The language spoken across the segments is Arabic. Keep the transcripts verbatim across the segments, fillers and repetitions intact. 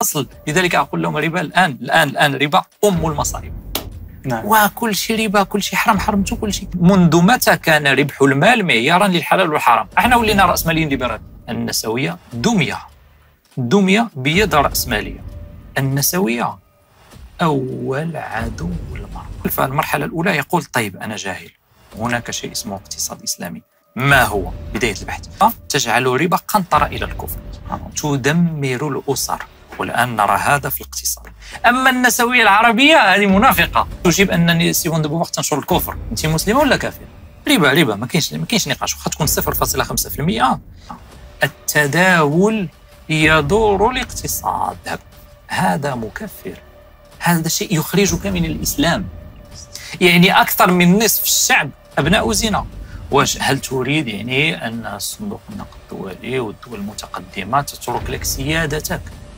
أصل. لذلك أقول لهم ربا الآن الآن الآن ربا أم المصائب. نعم. وكل شيء ربا، كل شيء حرام، حرمتوا كل شيء. منذ متى كان ربح المال معيارا للحلال والحرام؟ احنا ولينا رأسماليين ليبراليين. النسوية دمية دمية بيد رأسمالية. النسوية أول عدو المرأة. فالمرحلة الأولى يقول طيب أنا جاهل، هناك شيء اسمه اقتصاد إسلامي. ما هو؟ بداية البحث. تجعل الربا قنطرة إلى الكفر، تدمر الأسر، والآن نرى هذا في الاقتصاد. أما النسوية العربية هذه منافقة، تجيب أنني سيمون دو بوفوار تنشر الكفر. أنت مسلمة ولا كافر؟ ربا ربا، ما كاينش ما كاينش نقاش، واخا تكون صفر فاصلة خمسة في المئة. التداول يضر الاقتصاد، هذا مكفر، هذا شيء يخرجك من الإسلام. يعني أكثر من نصف الشعب أبناء زنا. واش هل تريد يعني أن صندوق النقد الدولي والدول المتقدمة تترك لك سيادتك؟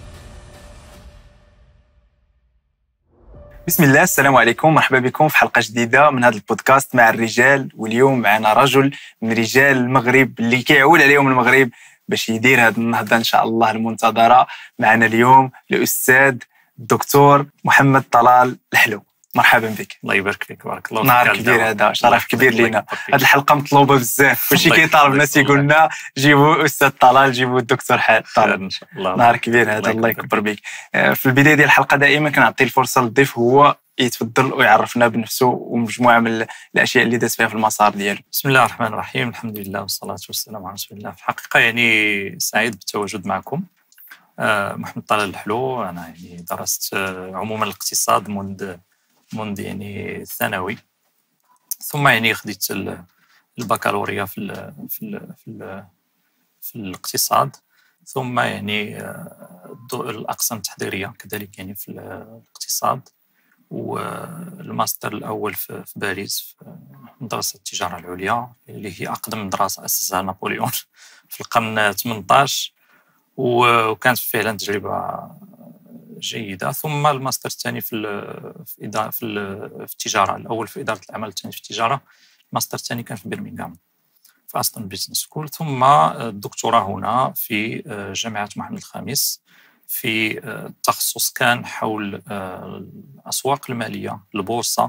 بسم الله، السلام عليكم، مرحبا بكم في حلقة جديدة من هذا البودكاست مع الرجال. واليوم معنا رجل من رجال المغرب اللي كيعول عليهم المغرب باش يدير هذه النهضة إن شاء الله المنتظرة. معنا اليوم الأستاذ الدكتور محمد طلال الحلو. مرحبا بك. الله يبارك فيك، بارك الله فيك. نهار كبير هذا، شرف كبير لينا. هذه الحلقه مطلوبه بزاف، كلشي كيطالب الناس يقول لنا جيبوا استاذ طلال، جيبوا الدكتور طلال ان شاء الله. نهار كبير هذا، الله يكبر بك. في البدايه ديال الحلقه دائما كنعطي الفرصه للضيف هو يتفضل ويعرفنا بنفسه ومجموعه من الاشياء اللي داز فيها في المسار ديالو. بسم الله الرحمن الرحيم، الحمد لله والصلاه والسلام على رسول الله. في الحقيقه يعني سعيد بالتواجد معكم. محمد طلال الحلو، انا يعني درست عموما الاقتصاد منذ منذ يعني الثانوي، ثم يعني خديت البكالوريا في ال في ال في, ال في الاقتصاد، ثم يعني الأقسام التحضيرية كذلك يعني في الاقتصاد، والماستر الأول في باريس في مدرسة التجارة العليا اللي هي أقدم مدرسة أسسها نابليون في القرن ثمانية عشر، وكانت فعلا تجربة جيدة. ثم الماستر الثاني في في إدارة في, في التجارة، الأول في إدارة الأعمال، الثاني في التجارة. الماستر الثاني كان في برمنغهام في أستون بيزنس سكول. ثم الدكتوراه هنا في جامعة محمد الخامس في التخصص كان حول الأسواق المالية، البورصة،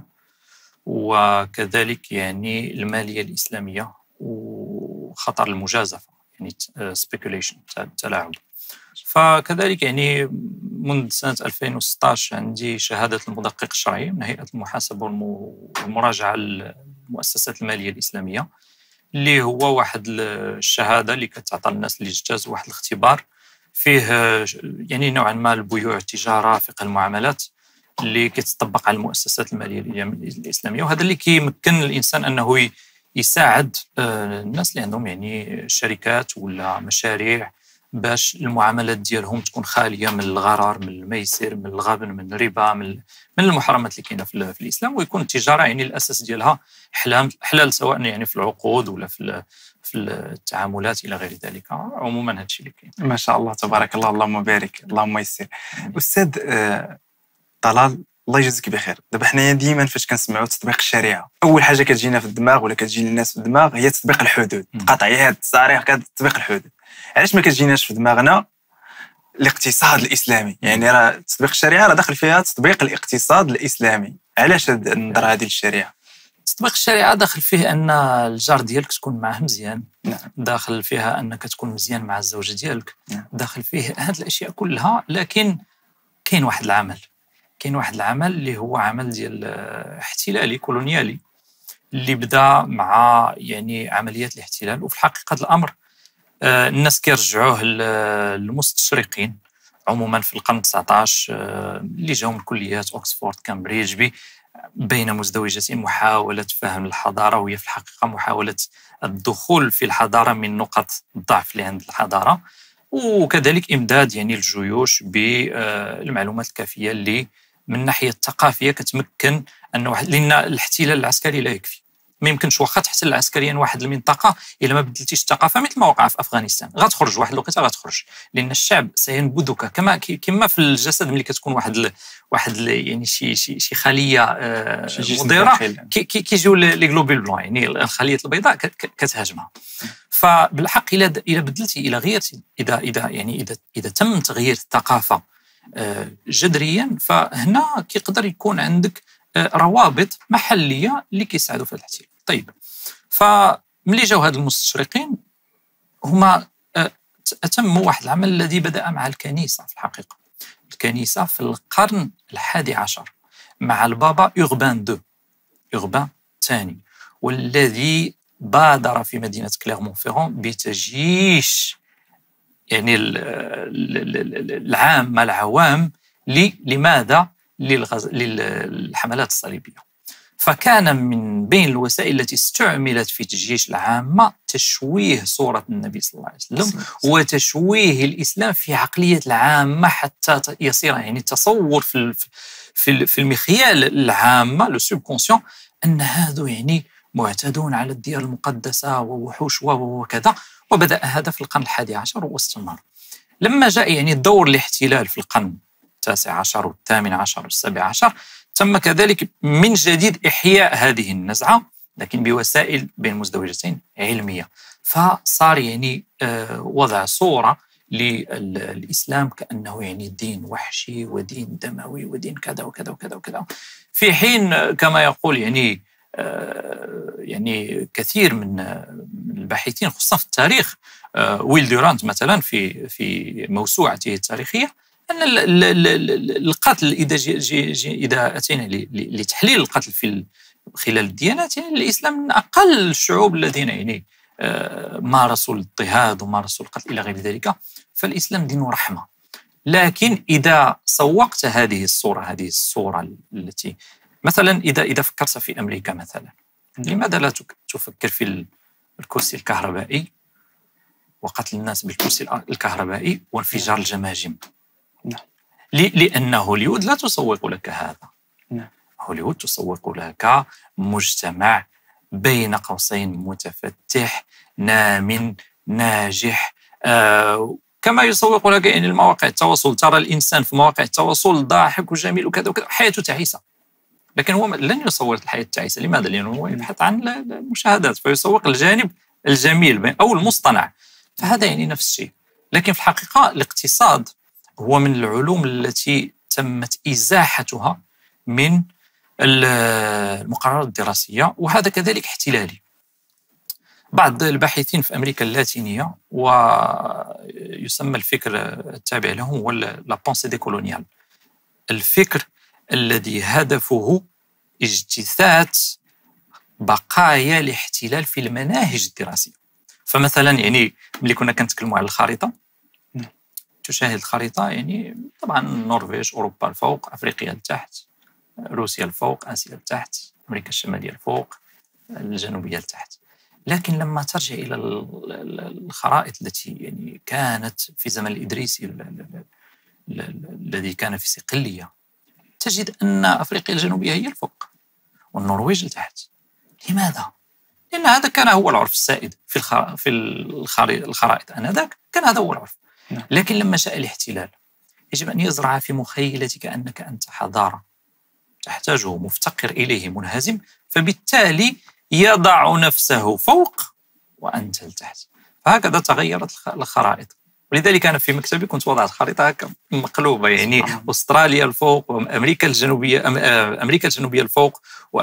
وكذلك يعني المالية الإسلامية وخطر المجازفة، يعني speculation، التلاعب. فكذلك يعني منذ سنة ألفين وستة عشر عندي شهادة المدقق الشرعي من هيئة المحاسبة والمراجعة المؤسسات المالية الإسلامية، اللي هو واحد الشهادة اللي كتعطى الناس اللي اجتازوا واحد الاختبار فيه يعني نوعا ما البيوع، التجارة، فقه المعاملات، اللي كتطبق على المؤسسات المالية الإسلامية. وهذا اللي كيمكن الإنسان أنه يساعد الناس اللي عندهم يعني شركات ولا مشاريع باش المعاملات ديالهم تكون خاليه من الغرر، من الميسر، من الغبن، من الربا، من من المحرمات اللي كاينه في, في الاسلام، ويكون التجاره يعني الاساس ديالها حلال حلال سواء يعني في العقود ولا في في التعاملات الى غير ذلك. عموما هذا الشيء اللي كاين. ما شاء الله تبارك الله، اللهم بارك، اللهم يسر. استاذ طلال، الله يجزيك بخير. دابا حنايا ديما فاش كنسمعوا تطبيق الشريعه، اول حاجه كتجينا في الدماغ ولا كتجي للناس في الدماغ هي تطبيق الحدود، قطعيات الصريح كتطبيق الحدود. علاش ما كتجيناش في دماغنا الاقتصاد الاسلامي؟ يعني راه تطبيق الشريعه راه داخل فيها تطبيق الاقتصاد الاسلامي، علاش هاد النظره هذه للشريعه؟ تطبيق الشريعه داخل فيه ان الجار ديالك تكون معاه مزيان، نعم. داخل فيها انك تكون مزيان مع الزوجه ديالك، نعم. داخل فيه هاد الاشياء كلها. لكن كاين واحد العمل كاين واحد العمل اللي هو عمل ديال احتلالي كولونيالي، اللي بدا مع يعني عمليات الاحتلال. وفي الحقيقه الامر الناس كيرجعوه للمستشرقين عموما في القرن التاسع عشر اللي جاوا من كليات اوكسفورد، كامبريدج، بين مزدوجتين محاولة فهم الحضارة، وهي في الحقيقة محاولة الدخول في الحضارة من نقط الضعف اللي عند الحضارة، وكذلك إمداد يعني الجيوش بالمعلومات الكافية اللي من الناحية الثقافية كتمكن أنه، لأن الاحتلال العسكري لا يكفي. ما يمكنش واخا تحتل عسكريا واحد المنطقه الا ما بدلتيش الثقافه، مثل ما وقع في افغانستان. غتخرج واحد الوقيته، غتخرج، لان الشعب سينبذك كما كما في الجسد ملي كتكون واحد ال واحد ال يعني شي شي شي خليه آه مضره، كيجيو لي غلوبول بلون، يعني الخليه البيضاء كتهاجمها. فبالحق الا الا بدلتي، الا غيرتي، اذا اذا يعني اذا اذا تم تغيير الثقافه جذريا، فهنا كيقدر يكون عندك روابط محليه اللي كيساعدوا في هذا الاحتلال. طيب، فملي جاو هاد المستشرقين هما أتموا واحد العمل الذي بدأ مع الكنيسة. في الحقيقة الكنيسة في القرن الحادي عشر مع البابا أوربان دو أوربان الثاني، والذي بادر في مدينة كليرمون-فيرون بتجييش يعني العامة العوام لماذا؟ للحملات الصليبية. فكان من بين الوسائل التي استعملت في تجييش العامة تشويه صورة النبي صلى الله عليه وسلم وتشويه الإسلام في عقلية العامة حتى يصير يعني تصور في في في المخيال العامة لو سوبكونسيون أن هذا يعني معتدون على الديار المقدسة ووحوش وكذا. وبدأ هذا في القرن الحادي عشر واستمر. لما جاء يعني دور الاحتلال في القرن التاسع عشر والثامن عشر والسابع عشر، تم كذلك من جديد إحياء هذه النزعة، لكن بوسائل بين مزدوجتين علمية. فصار يعني وضع صورة للإسلام كأنه يعني دين وحشي ودين دموي ودين كذا وكذا وكذا وكذا، في حين كما يقول يعني يعني كثير من الباحثين خصوصا في التاريخ، ويل دورانت مثلا في في موسوعته التاريخية، أن القتل إذا جي جي جي إذا أتينا لتحليل القتل في خلال الديانات، يعني الإسلام من أقل الشعوب الذين يعني مارسوا الاضطهاد ومارسوا القتل إلى غير ذلك. فالإسلام دين رحمة. لكن إذا سوقت هذه الصورة هذه الصورة التي مثلا إذا إذا فكرت في أمريكا مثلا، لماذا لا تفكر في الكرسي الكهربائي وقتل الناس بالكرسي الكهربائي وانفجار الجماجم؟ لأن هوليوود لا تسوق لك هذا. هوليوود تسوق لك مجتمع بين قوسين متفتح نام ناجح، آه كما يسوق لك يعني المواقع التواصل. ترى الإنسان في مواقع التواصل ضاحك وجميل وكذا وكذا، حياته تعيسة، لكن هو لن يصور الحياة التعيسة. لماذا؟ لأنه هو يبحث عن المشاهدات، فيسوق الجانب الجميل أو المصطنع. فهذا يعني نفس الشيء. لكن في الحقيقة الاقتصاد هو من العلوم التي تمت إزاحتها من المقررات الدراسية، وهذا كذلك احتلالي. بعض الباحثين في أمريكا اللاتينية ويسمى الفكر التابع لهم هو لا بونسي دي كولونيال، الفكر الذي هدفه اجتثاث بقايا الاحتلال في المناهج الدراسية. فمثلا يعني ملي كنا كنتكلموا على الخريطة، تشاهد الخريطة يعني طبعا النرويج أوروبا الفوق، أفريقيا التحت، روسيا الفوق، آسيا التحت، أمريكا الشمالية الفوق، الجنوبية التحت. لكن لما ترجع إلى الخرائط التي يعني كانت في زمن الإدريسي الذي كان في صقلية، تجد أن أفريقيا الجنوبية هي الفوق والنرويج التحت. لماذا؟ لأن هذا كان هو العرف السائد في في الخرائط آنذاك، كان هذا هو العرف. لكن لما جاء الاحتلال يجب أن يزرع في مخيلتك أنك أنت حضارة تحتاجه مفتقر إليه منهزم، فبالتالي يضع نفسه فوق وأنت لتحت. فهكذا تغيرت الخرائط. ولذلك أنا في مكتبي كنت وضعت خريطة هكا مقلوبة، يعني أستراليا الفوق وأمريكا الجنوبية أمريكا الجنوبية الفوق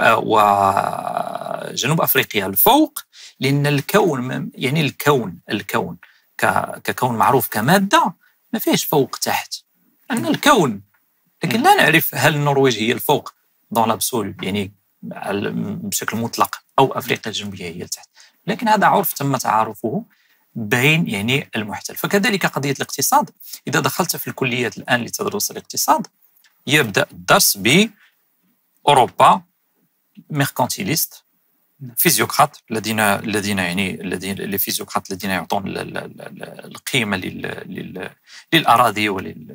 وجنوب أفريقيا الفوق، لأن الكون يعني الكون الكون ككون معروف كمادة ما فيهش فوق تحت، لأن الكون. لكن لا نعرف هل النرويج هي الفوق دون لابسول يعني بشكل مطلق أو أفريقيا الجنوبية هي التحت. لكن هذا عرف تم تعارفه بين يعني المحتل. فكذلك قضية الاقتصاد، إذا دخلت في الكليات الآن لتدرس الاقتصاد يبدأ الدرس بأوروبا ميركانتيليست، فيزيوقراط الذين الذين يعني الذين الفيزيوقراط الذين يعطون القيمة للأراضي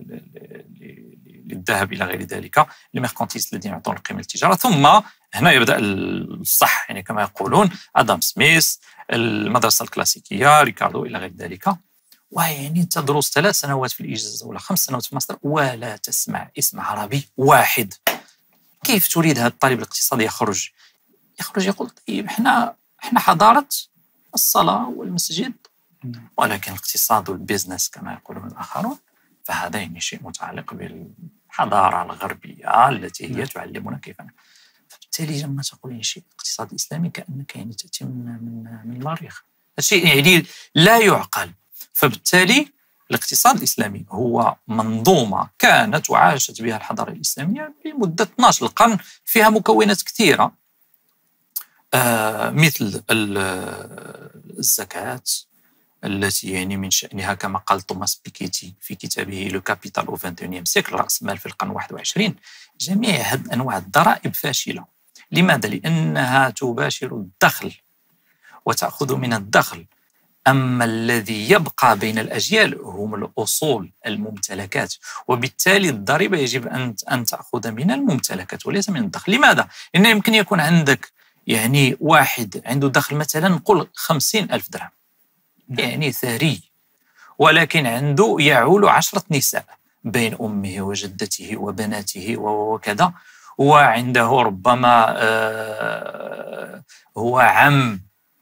وللذهب إلى غير ذلك، الميركانتيليست الذين يعطون القيمة للتجارة. ثم هنا يبدأ الصح يعني كما يقولون آدم سميث، المدرسة الكلاسيكية، ريكاردو إلى غير ذلك. ويعني تدرس ثلاث سنوات في الإجازة ولا خمس سنوات في الماستر ولا تسمع اسم عربي واحد. كيف تريد هذا الطالب الاقتصادي يخرج يخرج يقول طيب احنا احنا حضارة الصلاة والمسجد، ولكن الاقتصاد والبيزنس كما يقولون الآخرون فهذا يعني شيء متعلق بالحضارة الغربية التي هي تعلمنا كيف. فبالتالي لما تقول شيء الاقتصاد الإسلامي كأنك يعني تأتي من من من المريخ، الشيء يعني لا يعقل. فبالتالي الاقتصاد الإسلامي هو منظومة كانت وعاشت بها الحضارة الإسلامية لمدة اثناشر القرن، فيها مكونات كثيرة آه مثل الزكاة التي يعني من شأنها كما قال توماس بيكيتي في كتابه لو كابيتال أو واحد وعشرين سيكل، رأس مال في القرن واحد وعشرين، جميع هذه أنواع الضرائب فاشلة. لماذا؟ لأنها تباشر الدخل وتأخذ من الدخل، أما الذي يبقى بين الأجيال هم الأصول الممتلكات، وبالتالي الضريبة يجب أن أن تأخذ من الممتلكات وليس من الدخل. لماذا؟ لأن يمكن يكون عندك يعني واحد عنده دخل مثلا نقول خمسين ألف درهم، يعني ثري، ولكن عنده يعول عشرة نساء بين أمه وجدته وبناته وكذا، وعنده ربما آه هو عم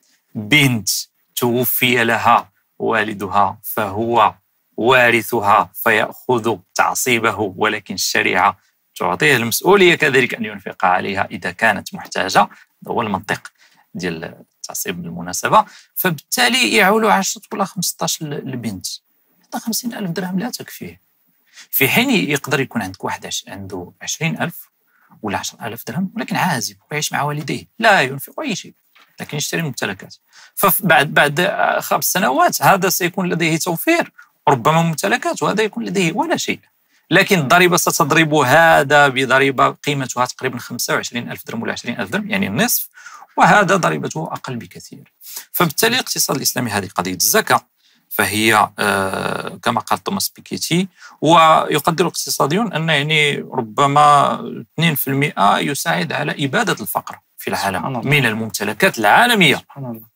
بنت توفي لها والدها فهو وارثها فيأخذ تعصيبه، ولكن الشريعة تعطيه المسؤولية كذلك أن ينفق عليها إذا كانت محتاجة. هو المنطق ديال التعصيب بالمناسبة. فبالتالي يعول عشرة ولا خمسطاش البنت، حتى خمسين ألف درهم لا تكفيه، في حين يقدر يكون عندك واحد عنده عشرين ألف ولا عشرة ألف درهم ولكن عازب ويعيش مع والديه لا ينفق أي شيء لكن يشتري ممتلكات. فبعد بعد خمس سنوات هذا سيكون لديه توفير ربما ممتلكات، وهذا يكون لديه ولا شيء، لكن الضريبة ستضرب هذا بضريبة قيمتها تقريبا خمسة وعشرين ألف درهم ولا عشرين ألف درهم يعني النصف، وهذا ضريبته أقل بكثير. فبالتالي الاقتصاد الإسلامي هذه قضية الزكاة فهي آه كما قال توماس بيكيتي، ويقدر الاقتصاديون أن يعني ربما اثنين بالمئة يساعد على إبادة الفقر في العالم من الممتلكات العالمية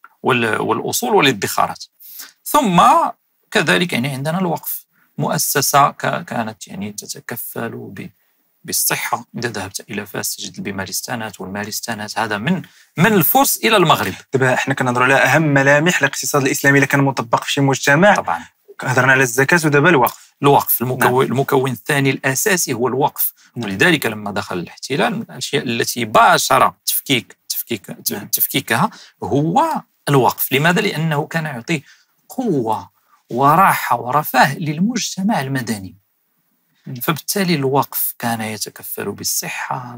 والأصول والادخارات. ثم كذلك يعني عندنا الوقف، مؤسسة كانت يعني تتكفل بالصحة. إذا ذهبت إلى فاس تجد البمارستانات والمارستانات، هذا من من الفرس إلى المغرب. دابا احنا كنهضروا على أهم ملامح الاقتصاد الإسلامي اللي كان مطبق في شي مجتمع. طبعا هضرنا على الزكاة ودابا الوقف. الوقف المكون, نعم. المكون الثاني الأساسي هو الوقف. نعم. ولذلك لما دخل الاحتلال من الأشياء التي باشر تفكيك تفكيك نعم. تفكيكها هو الوقف. لماذا؟ لأنه كان يعطي قوة وراحة ورفاه للمجتمع المدني. فبالتالي الوقف كان يتكفل بالصحة،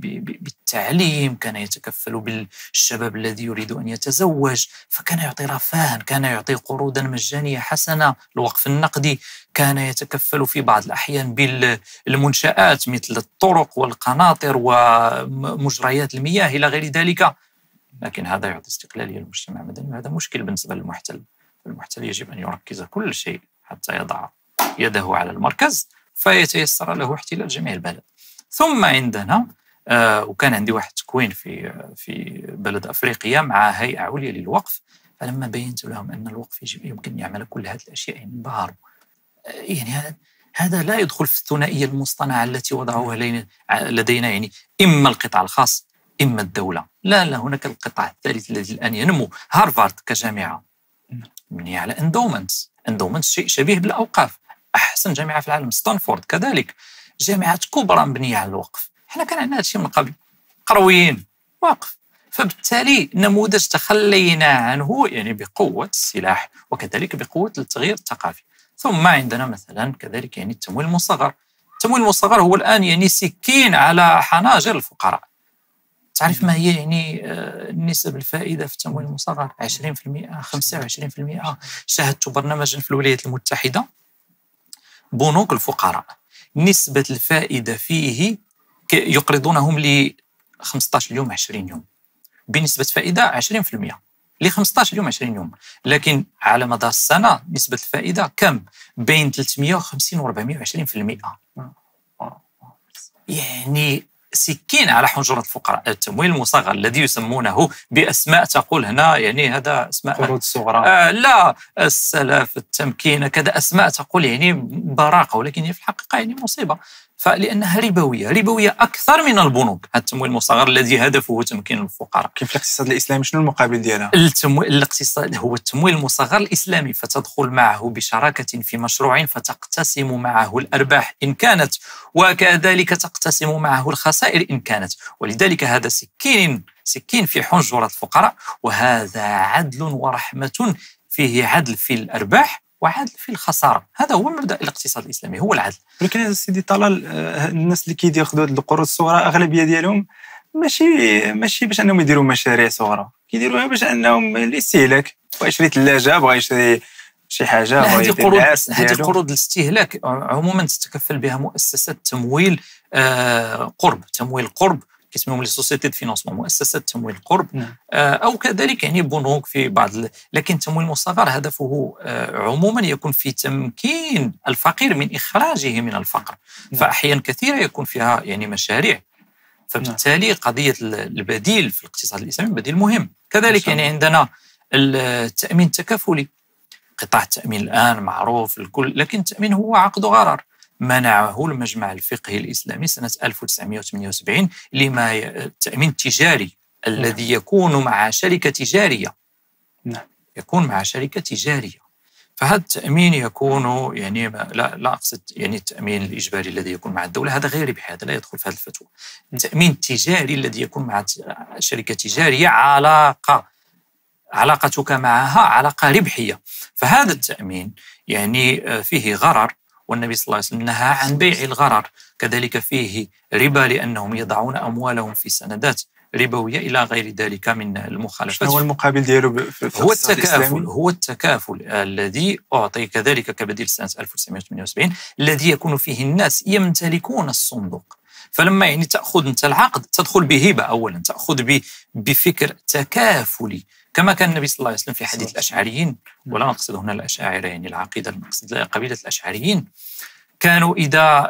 بالتعليم، كان يتكفل بالشباب الذي يريد أن يتزوج، فكان يعطي رفاها، كان يعطي قروضا مجانية حسنة. الوقف النقدي كان يتكفل في بعض الأحيان بالمنشآت مثل الطرق والقناطر ومجريات المياه إلى غير ذلك، لكن هذا يعطي استقلالية للمجتمع المدني، وهذا مشكل بالنسبة للمحتل. المحتل يجب أن يركز كل شيء حتى يضع يده على المركز فيتيسر له احتلال جميع البلد. ثم عندنا آه وكان عندي واحد تكوين في في بلد أفريقيا مع هيئة عليا للوقف، فلما بينت لهم أن الوقف يجب يمكن أن يعمل كل هذه الأشياء يعني انبهروا. آه يعني هذا لا يدخل في الثنائية المصطنعة التي وضعوها لدينا، يعني إما القطاع الخاص إما الدولة. لا لا هناك القطاع الثالث الذي الآن ينمو. هارفارد كجامعة مبنية على اندومنتس، اندومنتس شيء شبيه بالأوقاف. أحسن جامعة في العالم ستانفورد كذلك، جامعات كبرى مبنية على الوقف. احنا كان عندنا هذا الشيء من قبل، قرويين وقف. فبالتالي نموذج تخلينا عنه يعني بقوة السلاح وكذلك بقوة التغيير الثقافي. ثم عندنا مثلا كذلك يعني التمويل المصغر. التمويل المصغر هو الآن يعني سكين على حناجر الفقراء. تعرف ما هي يعني نسب الفائدة في التمويل المصغر؟ عشرين بالمئة، خمسة وعشرين بالمئة. شاهدت برنامجا في الولايات المتحدة، بنوك الفقراء نسبة الفائدة فيه يقرضونهم ل خمسة عشر يوم عشرين يوم بنسبة فائدة عشرين بالمئة، ل خمسة عشر يوم عشرين يوم، لكن على مدار السنة نسبة الفائدة كم؟ بين ثلاثمئة وخمسين و أربعمئة وعشرين بالمئة. يعني سكين على حنجرة الفقراء. التمويل المصغر الذي يسمونه بأسماء تقول هنا يعني هذا أسماء قروض صغرى، آه لا السلف، التمكين، كذا أسماء تقول يعني براقة، ولكن هي في الحقيقة يعني مصيبة، فلأنها ربوية ربوية أكثر من البنوك. التمويل المصغر الذي هدفه تمكين الفقراء. كيف الاقتصاد الإسلامي شنو المقابل ديالها؟ التمويل الاقتصاد هو التمويل المصغر الإسلامي، فتدخل معه بشراكة في مشروع فتقتسم معه الأرباح إن كانت، وكذلك تقتسم معه الخسائر إن كانت، ولذلك هذا سكين سكين في حنجرة الفقراء، وهذا عدل ورحمة، فيه عدل في الأرباح وعدل في الخسارة. هذا هو مبدأ الاقتصاد الإسلامي، هو العدل. ولكن هذا سيدي طلال، الناس اللي كيديروا هذه القروض الصغرى اغلبيه ديالهم ماشي ماشي باش انهم يديروا مشاريع صغرى، كيديروها باش انهم الاستهلاك، بغا يشري ثلاجه، بغا يشري شي حاجه، بغا يدير العرس ديالو. هذه قروض الاستهلاك عموما تتكفل بها مؤسسات تمويل آه قرب، تمويل قرب كيسموهم لي سوسيتي دو فينانسمون، مؤسسات تمويل قرب، نعم. او كذلك يعني بنوك في بعض ال... لكن التمويل المصغر هدفه عموما يكون في تمكين الفقير من اخراجه من الفقر. نعم. فاحيانا كثيره يكون فيها يعني مشاريع، فبالتالي نعم. قضيه البديل في الاقتصاد الاسلامي بديل مهم. كذلك يعني عندنا التامين التكافلي، قطاع التامين الان معروف الكل، لكن التامين هو عقد غرر منعه المجمع الفقهي الإسلامي سنة ألف وتسعمائة وثمانية وسبعين لما التأمين التجاري الذي يكون مع شركة تجارية. نعم. يكون مع شركة تجارية، فهذا التأمين يكون يعني لا لا أقصد يعني التأمين الإجباري الذي يكون مع الدولة، هذا غير ربحي، هذا لا يدخل في هذه الفتوى. التأمين التجاري الذي يكون مع شركة تجارية علاقة علاقتك معها علاقة ربحية، فهذا التأمين يعني فيه غرر، والنبي صلى الله عليه وسلم نهى عن بيع الغرر. كذلك فيه ربا لأنهم يضعون أموالهم في سندات ربوية إلى غير ذلك من المخالفات. هو المقابل ديالو في هو التكافل، هو التكافل الذي أعطي كذلك كبديل سنة ألف وتسعمائة وثمانية وسبعين الذي يكون فيه الناس يمتلكون الصندوق. فلما يعني تأخذ أنت العقد تدخل بهبة، أولا تأخذ بفكر تكافلي، كما كان النبي صلى الله عليه وسلم في حديث الأشعريين، ولا نقصد هنا الأشاعرة يعني العقيدة، نقصد قبيلة الأشعريين، كانوا إذا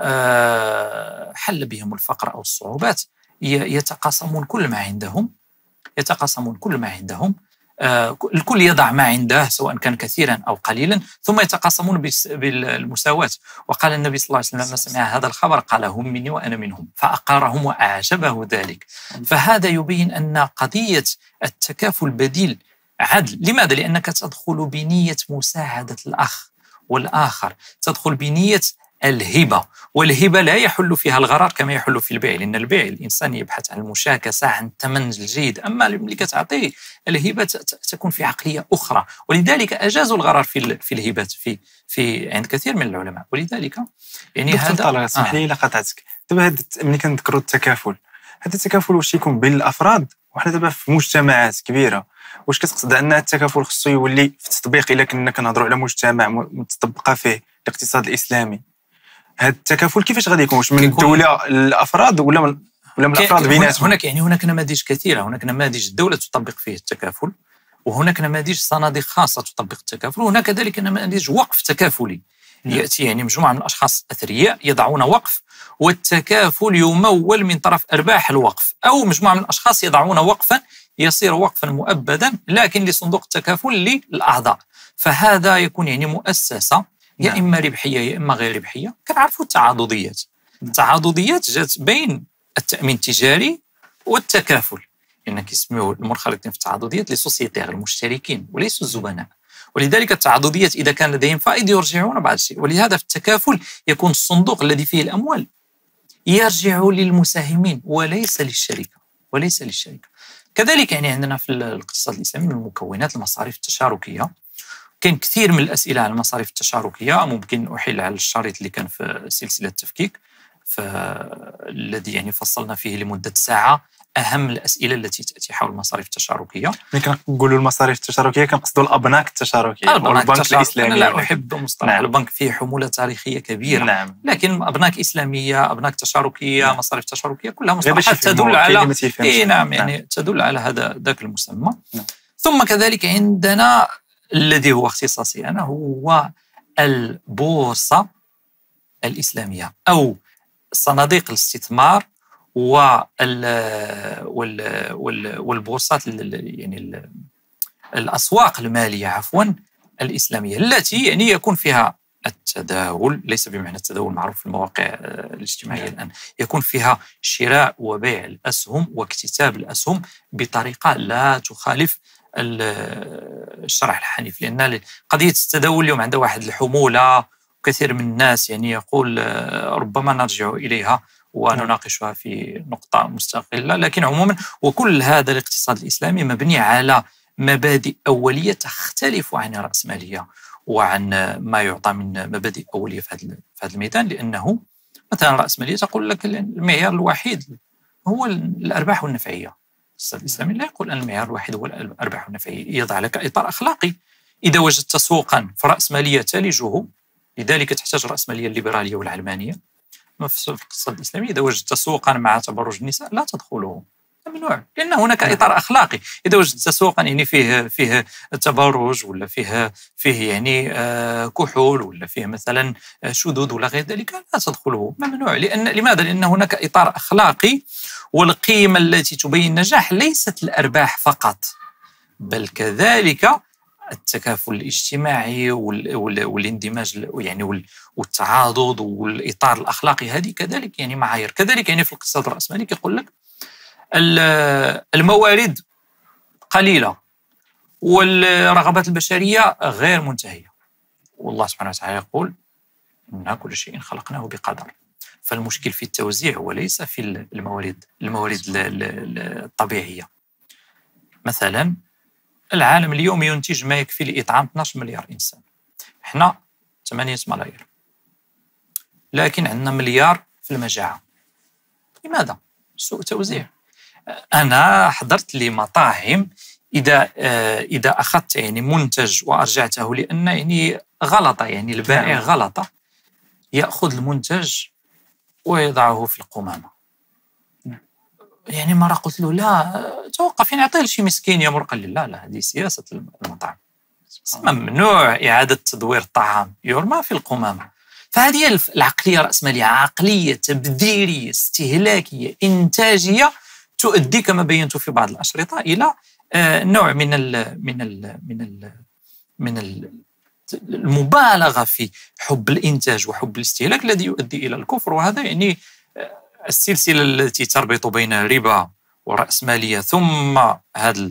حل بهم الفقر أو الصعوبات يتقاسمون كل ما عندهم، يتقاسمون كل ما عندهم، الكل يضع ما عنده سواء كان كثيرا أو قليلا، ثم يتقاسمون بالمساواة. وقال النبي صلى الله عليه وسلم لما سمع هذا الخبر قال هم مني وأنا منهم، فأقارهم وأعجبه ذلك. فهذا يبين أن قضية التكافل بديل عدل. لماذا؟ لأنك تدخل بنية مساعدة الأخ والآخر، تدخل بنية الهبة، والهبة لا يحل فيها الغرر كما يحل في البيع، لأن البيع الإنسان يبحث عن المشاكسة، عن الثمن الجيد، أما اللي كتعطيه الهبة تكون في عقلية أخرى، ولذلك أجازوا الغرر في في الهبات في في عند كثير من العلماء. ولذلك يعني هذا اسمح لي إلا قطعتك دابا، هذا ملي كنذكروا التكافل، هذا التكافل واش يكون بين الأفراد؟ وحنا دابا في مجتمعات كبيرة، واش كتقصد أن التكافل خصو يولي في التطبيق إلا كنا كنهضروا على مجتمع متطبقة فيه الاقتصاد الإسلامي؟ هذا التكافل كيفاش غادي يكون؟ واش من الدولة للأفراد ولا من ولا من الأفراد بيناتهم؟ هناك يعني هناك نماذج كثيرة، هناك نماذج الدولة تطبق فيه التكافل، وهناك نماذج صناديق خاصة تطبق التكافل، وهناك كذلك نماذج وقف تكافلي. نعم. يأتي يعني مجموعة من الأشخاص أثرياء يضعون وقف، والتكافل يمول من طرف أرباح الوقف، أو مجموعة من الأشخاص يضعون وقفا يصير وقفا مؤبدا لكن لصندوق التكافل للأعضاء. فهذا يكون يعني مؤسسة يا نعم. إما ربحية يا إما غير ربحية. كنعرفوا التعاضديات، نعم. التعاضديات جات بين التأمين التجاري والتكافل، لأن كيسميوه المنخرطين في التعاضديات لي سوسيتير، المشتركين وليسوا الزبناء، ولذلك التعاضديات إذا كان لديهم فائض يرجعون بعض الشيء. ولهذا في التكافل يكون الصندوق الذي فيه الأموال يرجع للمساهمين وليس للشركة، وليس للشركة. كذلك يعني عندنا في الاقتصاد الإسلامي من المكونات المصاريف التشاركية. كاين كثير من الأسئلة على المصاريف التشاركية، ممكن أحيل على الشريط اللي كان في سلسلة التفكيك الذي يعني فصلنا فيه لمدة ساعة أهم الأسئلة التي تأتي حول المصاريف التشاركية. ملي كنقولوا المصاريف التشاركية كنقصدوا الأبناك التشاركية أو البنك الإسلامي. أنا لا أحب مصطلح نعم. البنك فيه حمولة تاريخية كبيرة، نعم. لكن أبناك إسلامية، أبناك تشاركية، نعم. مصاريف تشاركية كلها مصطلحات تدل على إيه نعم يعني نعم. تدل على هذا ذاك المسمى. نعم. ثم كذلك عندنا الذي هو اختصاصي أنا هو البورصة الإسلامية أو صناديق الاستثمار وال والبورصات يعني الأسواق المالية عفوا الإسلامية التي يعني يكون فيها التداول، ليس بمعنى التداول المعروف في المواقع الاجتماعية الآن، يكون فيها شراء وبيع الأسهم واكتتاب الأسهم بطريقة لا تخالف الشرع الحنيف. لأن قضية التداول اليوم عندها واحد الحمولة، وكثير من الناس يعني يقول ربما نرجع إليها ونناقشها في نقطة مستقلة. لكن عموما وكل هذا الاقتصاد الإسلامي مبني على مبادئ أولية تختلف عن الرأسمالية وعن ما يعطى من مبادئ أولية في هذا الميدان. لأنه مثلا الرأسمالية تقول لك المعيار الوحيد هو الأرباح والنفعية. الاقتصاد الإسلامي لا يقول أن المعيار الوحيد هو الأرباح والنفعية، يضع لك إطار أخلاقي. إذا وجدت سوقا فرأسمالية تلجه، لذلك تحتاج الرأسمالية الليبرالية والعلمانية. في الاقتصاد الإسلامي إذا وجدت سوقا مع تبرج النساء لا تدخله، ممنوع، لأن هناك إطار أخلاقي. إذا وجدت سوقا يعني فيه فيه تبرج ولا فيه فيه يعني آه كحول ولا فيه مثلا شذوذ ولا غير ذلك لا تدخله، ممنوع. لأن لماذا؟ لأن هناك إطار أخلاقي، والقيمة التي تبين النجاح ليست الأرباح فقط، بل كذلك التكافل الاجتماعي والاندماج يعني والتعاضد والإطار الأخلاقي. هذه كذلك يعني معايير. كذلك يعني في الاقتصاد الرأسمالي يقول لك الموارد قليلة والرغبات البشرية غير منتهية، والله سبحانه وتعالى يقول إن كل شيء خلقناه بقدر. فالمشكل في التوزيع وليس في الموارد الموارد الطبيعية. مثلا العالم اليوم ينتج ما يكفي لإطعام اثني عشر مليار إنسان، إحنا ثمانية ملايير، لكن عندنا مليار في المجاعة. لماذا؟ سوء توزيع. أنا حضرت لي مطاعم إذا إذا أخذت يعني منتج وأرجعته لأن يعني غلطة، يعني البائع غلطة، يأخذ المنتج ويضعه في القمامة. يعني مرة قلت له لا توقف، يعني أعطيه لشي مسكين يمر. قال لي لا لا هذه سياسة المطعم، ممنوع إعادة تدوير الطعام، يرمى في القمامة. فهذه العقلية الرأسمالية، عقلية تبذيرية استهلاكية إنتاجية تؤدي كما بينت في بعض الأشرطة إلى نوع من ال من ال من ال من ال المبالغة في حب الإنتاج وحب الاستهلاك الذي يؤدي إلى الكفر. وهذا يعني السلسلة التي تربط بين الربا والرأسمالية ثم هذه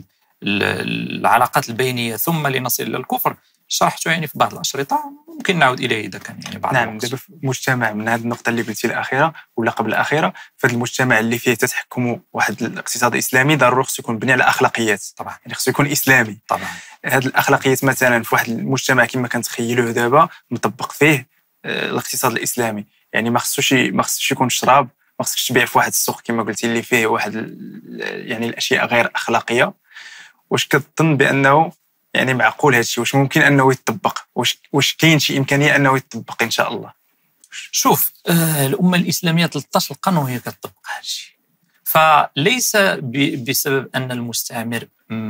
العلاقات البينية ثم لنصل إلى الكفر شرحته يعني في بعض الأشرطة، ممكن نعود إليه إذا كان يعني بعض نعم. الوقت. دابا في مجتمع من هذه النقطة اللي قلتي الأخيرة ولا قبل الأخيرة، في هذا المجتمع اللي فيه تتحكم واحد الاقتصاد الإسلامي ضروري خصو يكون مبني على أخلاقيات. طبعا يعني خصو يكون إسلامي. طبعا هذه الأخلاقيات مثلا في واحد المجتمع كما كنتخيلوه دابا مطبق فيه الاقتصاد الإسلامي، يعني ما خصوش ما خصوش يكون الشراب، ما خصكش تبيع في واحد السوق كما قلتي اللي فيه واحد يعني الأشياء غير أخلاقية. واش كتظن بأنه يعني معقول هذا الشيء؟ واش ممكن أنه يتطبق؟ واش واش كاين شي إمكانية أنه يتطبق إن شاء الله؟ شوف آه الأمة الإسلامية ثلاثة عشر قرن وهي كتطبق هذا الشيء، فليس بسبب أن المستعمر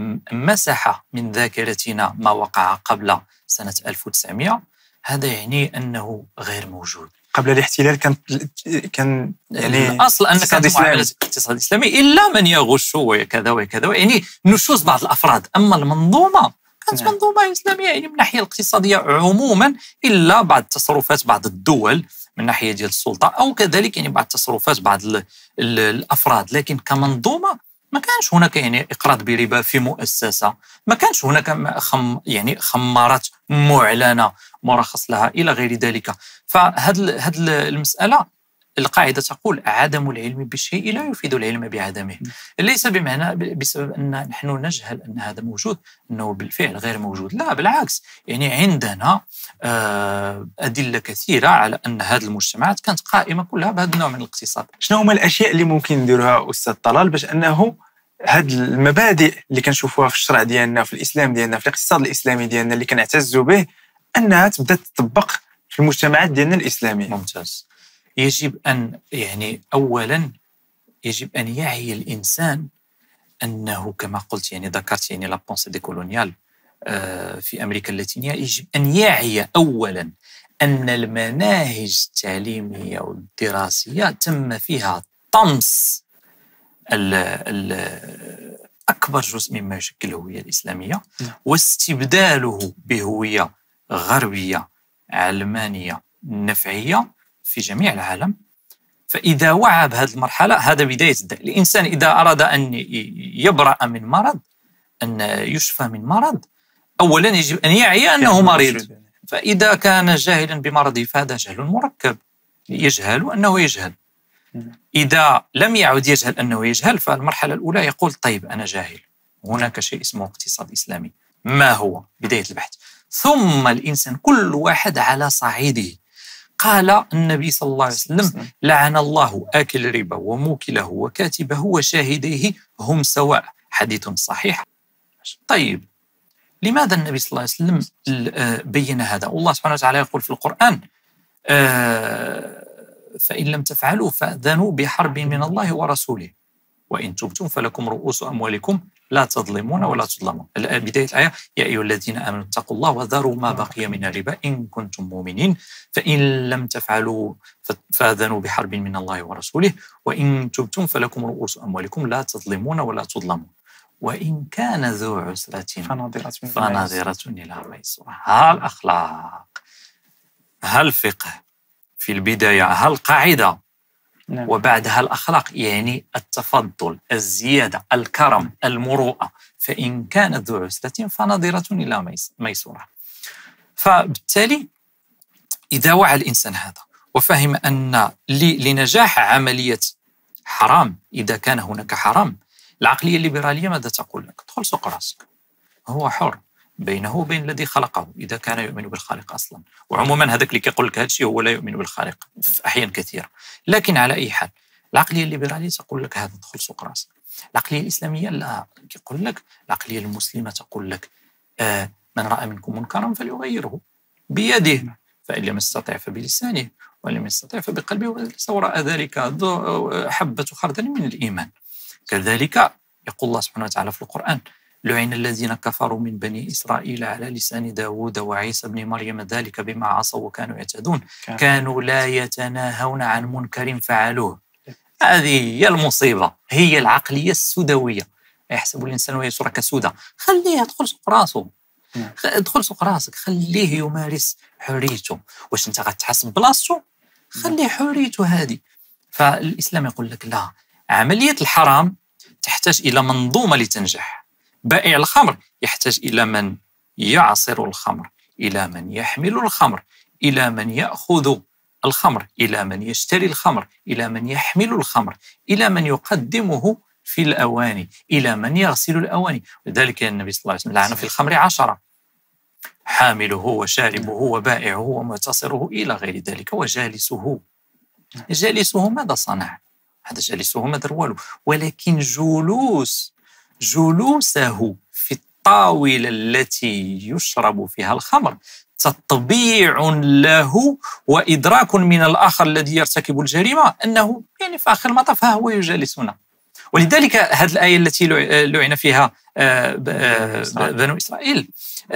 مسح من ذاكرتنا ما وقع قبل سنة ألف وتسعمائة هذا يعني أنه غير موجود. قبل الاحتلال كان كان يعني الأصل أن كانت معاملة الاقتصاد الإسلامي إلا من يغش وكذا وكذا، يعني نشوز بعض الأفراد، أما المنظومة كانت نعم. منظومة إسلامية يعني من الناحية الاقتصادية عموما، إلا بعض تصرفات بعض الدول من ناحية ديال السلطة أو كذلك يعني بعض تصرفات بعض الأفراد، لكن كمنظومة ما كانش هناك يعني إقراض بربا في مؤسسة، ما كانش هناك خم يعني خمارات معلنة مرخص لها إلى غير ذلك. فهذه هذه المسألة القاعدة تقول عدم العلم بالشيء لا يفيد العلم بعدمه، ليس بمعنى بسبب أن نحن نجهل أن هذا موجود أنه بالفعل غير موجود، لا بالعكس، يعني عندنا أدلة كثيرة على أن هذه المجتمعات كانت قائمة كلها بهذا النوع من الاقتصاد. شنو هما الأشياء اللي ممكن نديروها أستاذ طلال باش أنه هاد المبادئ اللي كنشوفوها في الشرع ديالنا في الإسلام ديالنا في الاقتصاد الإسلامي ديالنا اللي كنعتزوا به أنها تبدأ تطبق في المجتمعات ديالنا الإسلامية؟ ممتاز. يجب أن يعني أولا يجب أن يعي الإنسان أنه كما قلت يعني ذكرت يعني لا بونسي دي كولونيال في أمريكا اللاتينية، يجب أن يعي أولا أن المناهج التعليمية والدراسية تم فيها طمس ال ال أكبر جزء مما يشكل الهوية الإسلامية، واستبداله بهوية غربية علمانية نفعية في جميع العالم. فإذا وعى بهذه المرحلة هذا بداية الداء. الإنسان إذا أراد أن يبرأ من مرض، أن يشفى من مرض، أولا يجب أن يعي أنه مريض. فإذا كان جاهلا بمرضه فهذا جهل مركب، يجهل أنه يجهل. إذا لم يعد يجهل أنه يجهل، فالمرحلة الأولى يقول طيب أنا جاهل، هناك شيء اسمه اقتصاد إسلامي، ما هو؟ بداية البحث. ثم الإنسان كل واحد على صعيده. قال النبي صلى الله عليه وسلم: لعن الله آكل الربا وموكله وكاتبه وشاهديه هم سواء، حديث صحيح. طيب لماذا النبي صلى الله عليه وسلم بين هذا؟ والله سبحانه وتعالى يقول في القرآن: فإن لم تفعلوا فأذنوا بحرب من الله ورسوله وإن تبتم فلكم رؤوس أموالكم لا تظلمون ولا تظلمون. بداية الآية: يا أيها الذين آمنوا اتقوا الله وذروا ما بقي من الربا إن كنتم مؤمنين فإن لم تفعلوا فأذنوا بحرب من الله ورسوله وإن تبتم فلكم رؤوس أموالكم لا تظلمون ولا تظلمون وإن كان ذو عسرة فناظرة إلى ميسورة. ها الأخلاق، ها الفقه في البداية، ها القاعدة، نعم. وبعدها الأخلاق، يعني التفضل، الزيادة، الكرم، المروءة. فإن كانت ذو عسرة فناظرة إلى ميسورة. فبالتالي إذا وعى الإنسان هذا وفهم أن لنجاح عملية حرام، إذا كان هناك حرام، العقلية الليبرالية ماذا تقول لك؟ ادخل سوق راسك، هو حر بينه وبين الذي خلقه إذا كان يؤمن بالخالق أصلا. وعموما هذاك اللي كيقول لك هذا الشيء هو لا يؤمن بالخالق في أحيان كثيرة. لكن على أي حال العقلية الليبرالية تقول لك هذا ادخل سوق راسك. العقلية الإسلامية لا، يقول لك العقلية المسلمة تقول لك آه من رأى منكم منكرا فليغيره بيده فإن لم يستطع فبلسانه وإن لم يستطع فبقلبه وليس وراء ذلك حبة خردل من الإيمان. كذلك يقول الله سبحانه وتعالى في القرآن: لعن الذين كفروا من بني إسرائيل على لسان داود وعيسى بن مريم ذلك بما عصوا وكانوا يعتدون كانوا لا يتناهون عن منكر فعلوه. هذه هي المصيبة، هي العقلية السوداوية. يحسب الإنسان وهي صورة كسودة. خليه يدخل سوق راسه، ادخل سوق راسك، خليه يمارس حريته. واش انت غتحسب بلاصتو؟ خليه حريته هذه. فالإسلام يقول لك لا، عملية الحرام تحتاج إلى منظومة لتنجح. بائع الخمر يحتاج إلى من يعصر الخمر، إلى من يحمل الخمر، إلى من يأخذ الخمر، إلى من يشتري الخمر، إلى من يحمل الخمر، إلى من يقدمه في الأواني، إلى من يغسل الأواني. لذلك النبي صلى الله عليه وسلم لعن في الخمر عشرة: حامله وشاربه وبائعه ومعتصره إلى غير ذلك وجالسه. جالسه ماذا صنع؟ هذا جالسه ما دار والو، ولكن جلوس جلوسه في الطاولة التي يشرب فيها الخمر تطبيع له وإدراك من الآخر الذي يرتكب الجريمة أنه يعني في آخر المطاف ها هو يجالسنا. ولذلك هذه الآية التي لعن فيها بنو إسرائيل،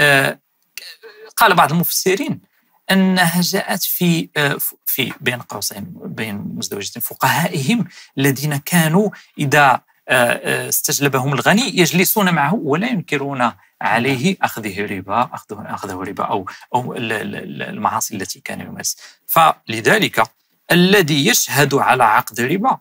قال بعض المفسرين أنها جاءت في في بين قوسين بين مزدوجين فقهائهم الذين كانوا إذا استجلبهم الغني يجلسون معه ولا ينكرون عليه أخذه ربا أخذه أخذه ربا أو أو المعاصي التي كان يمارس. فلذلك الذي يشهد على عقد ربا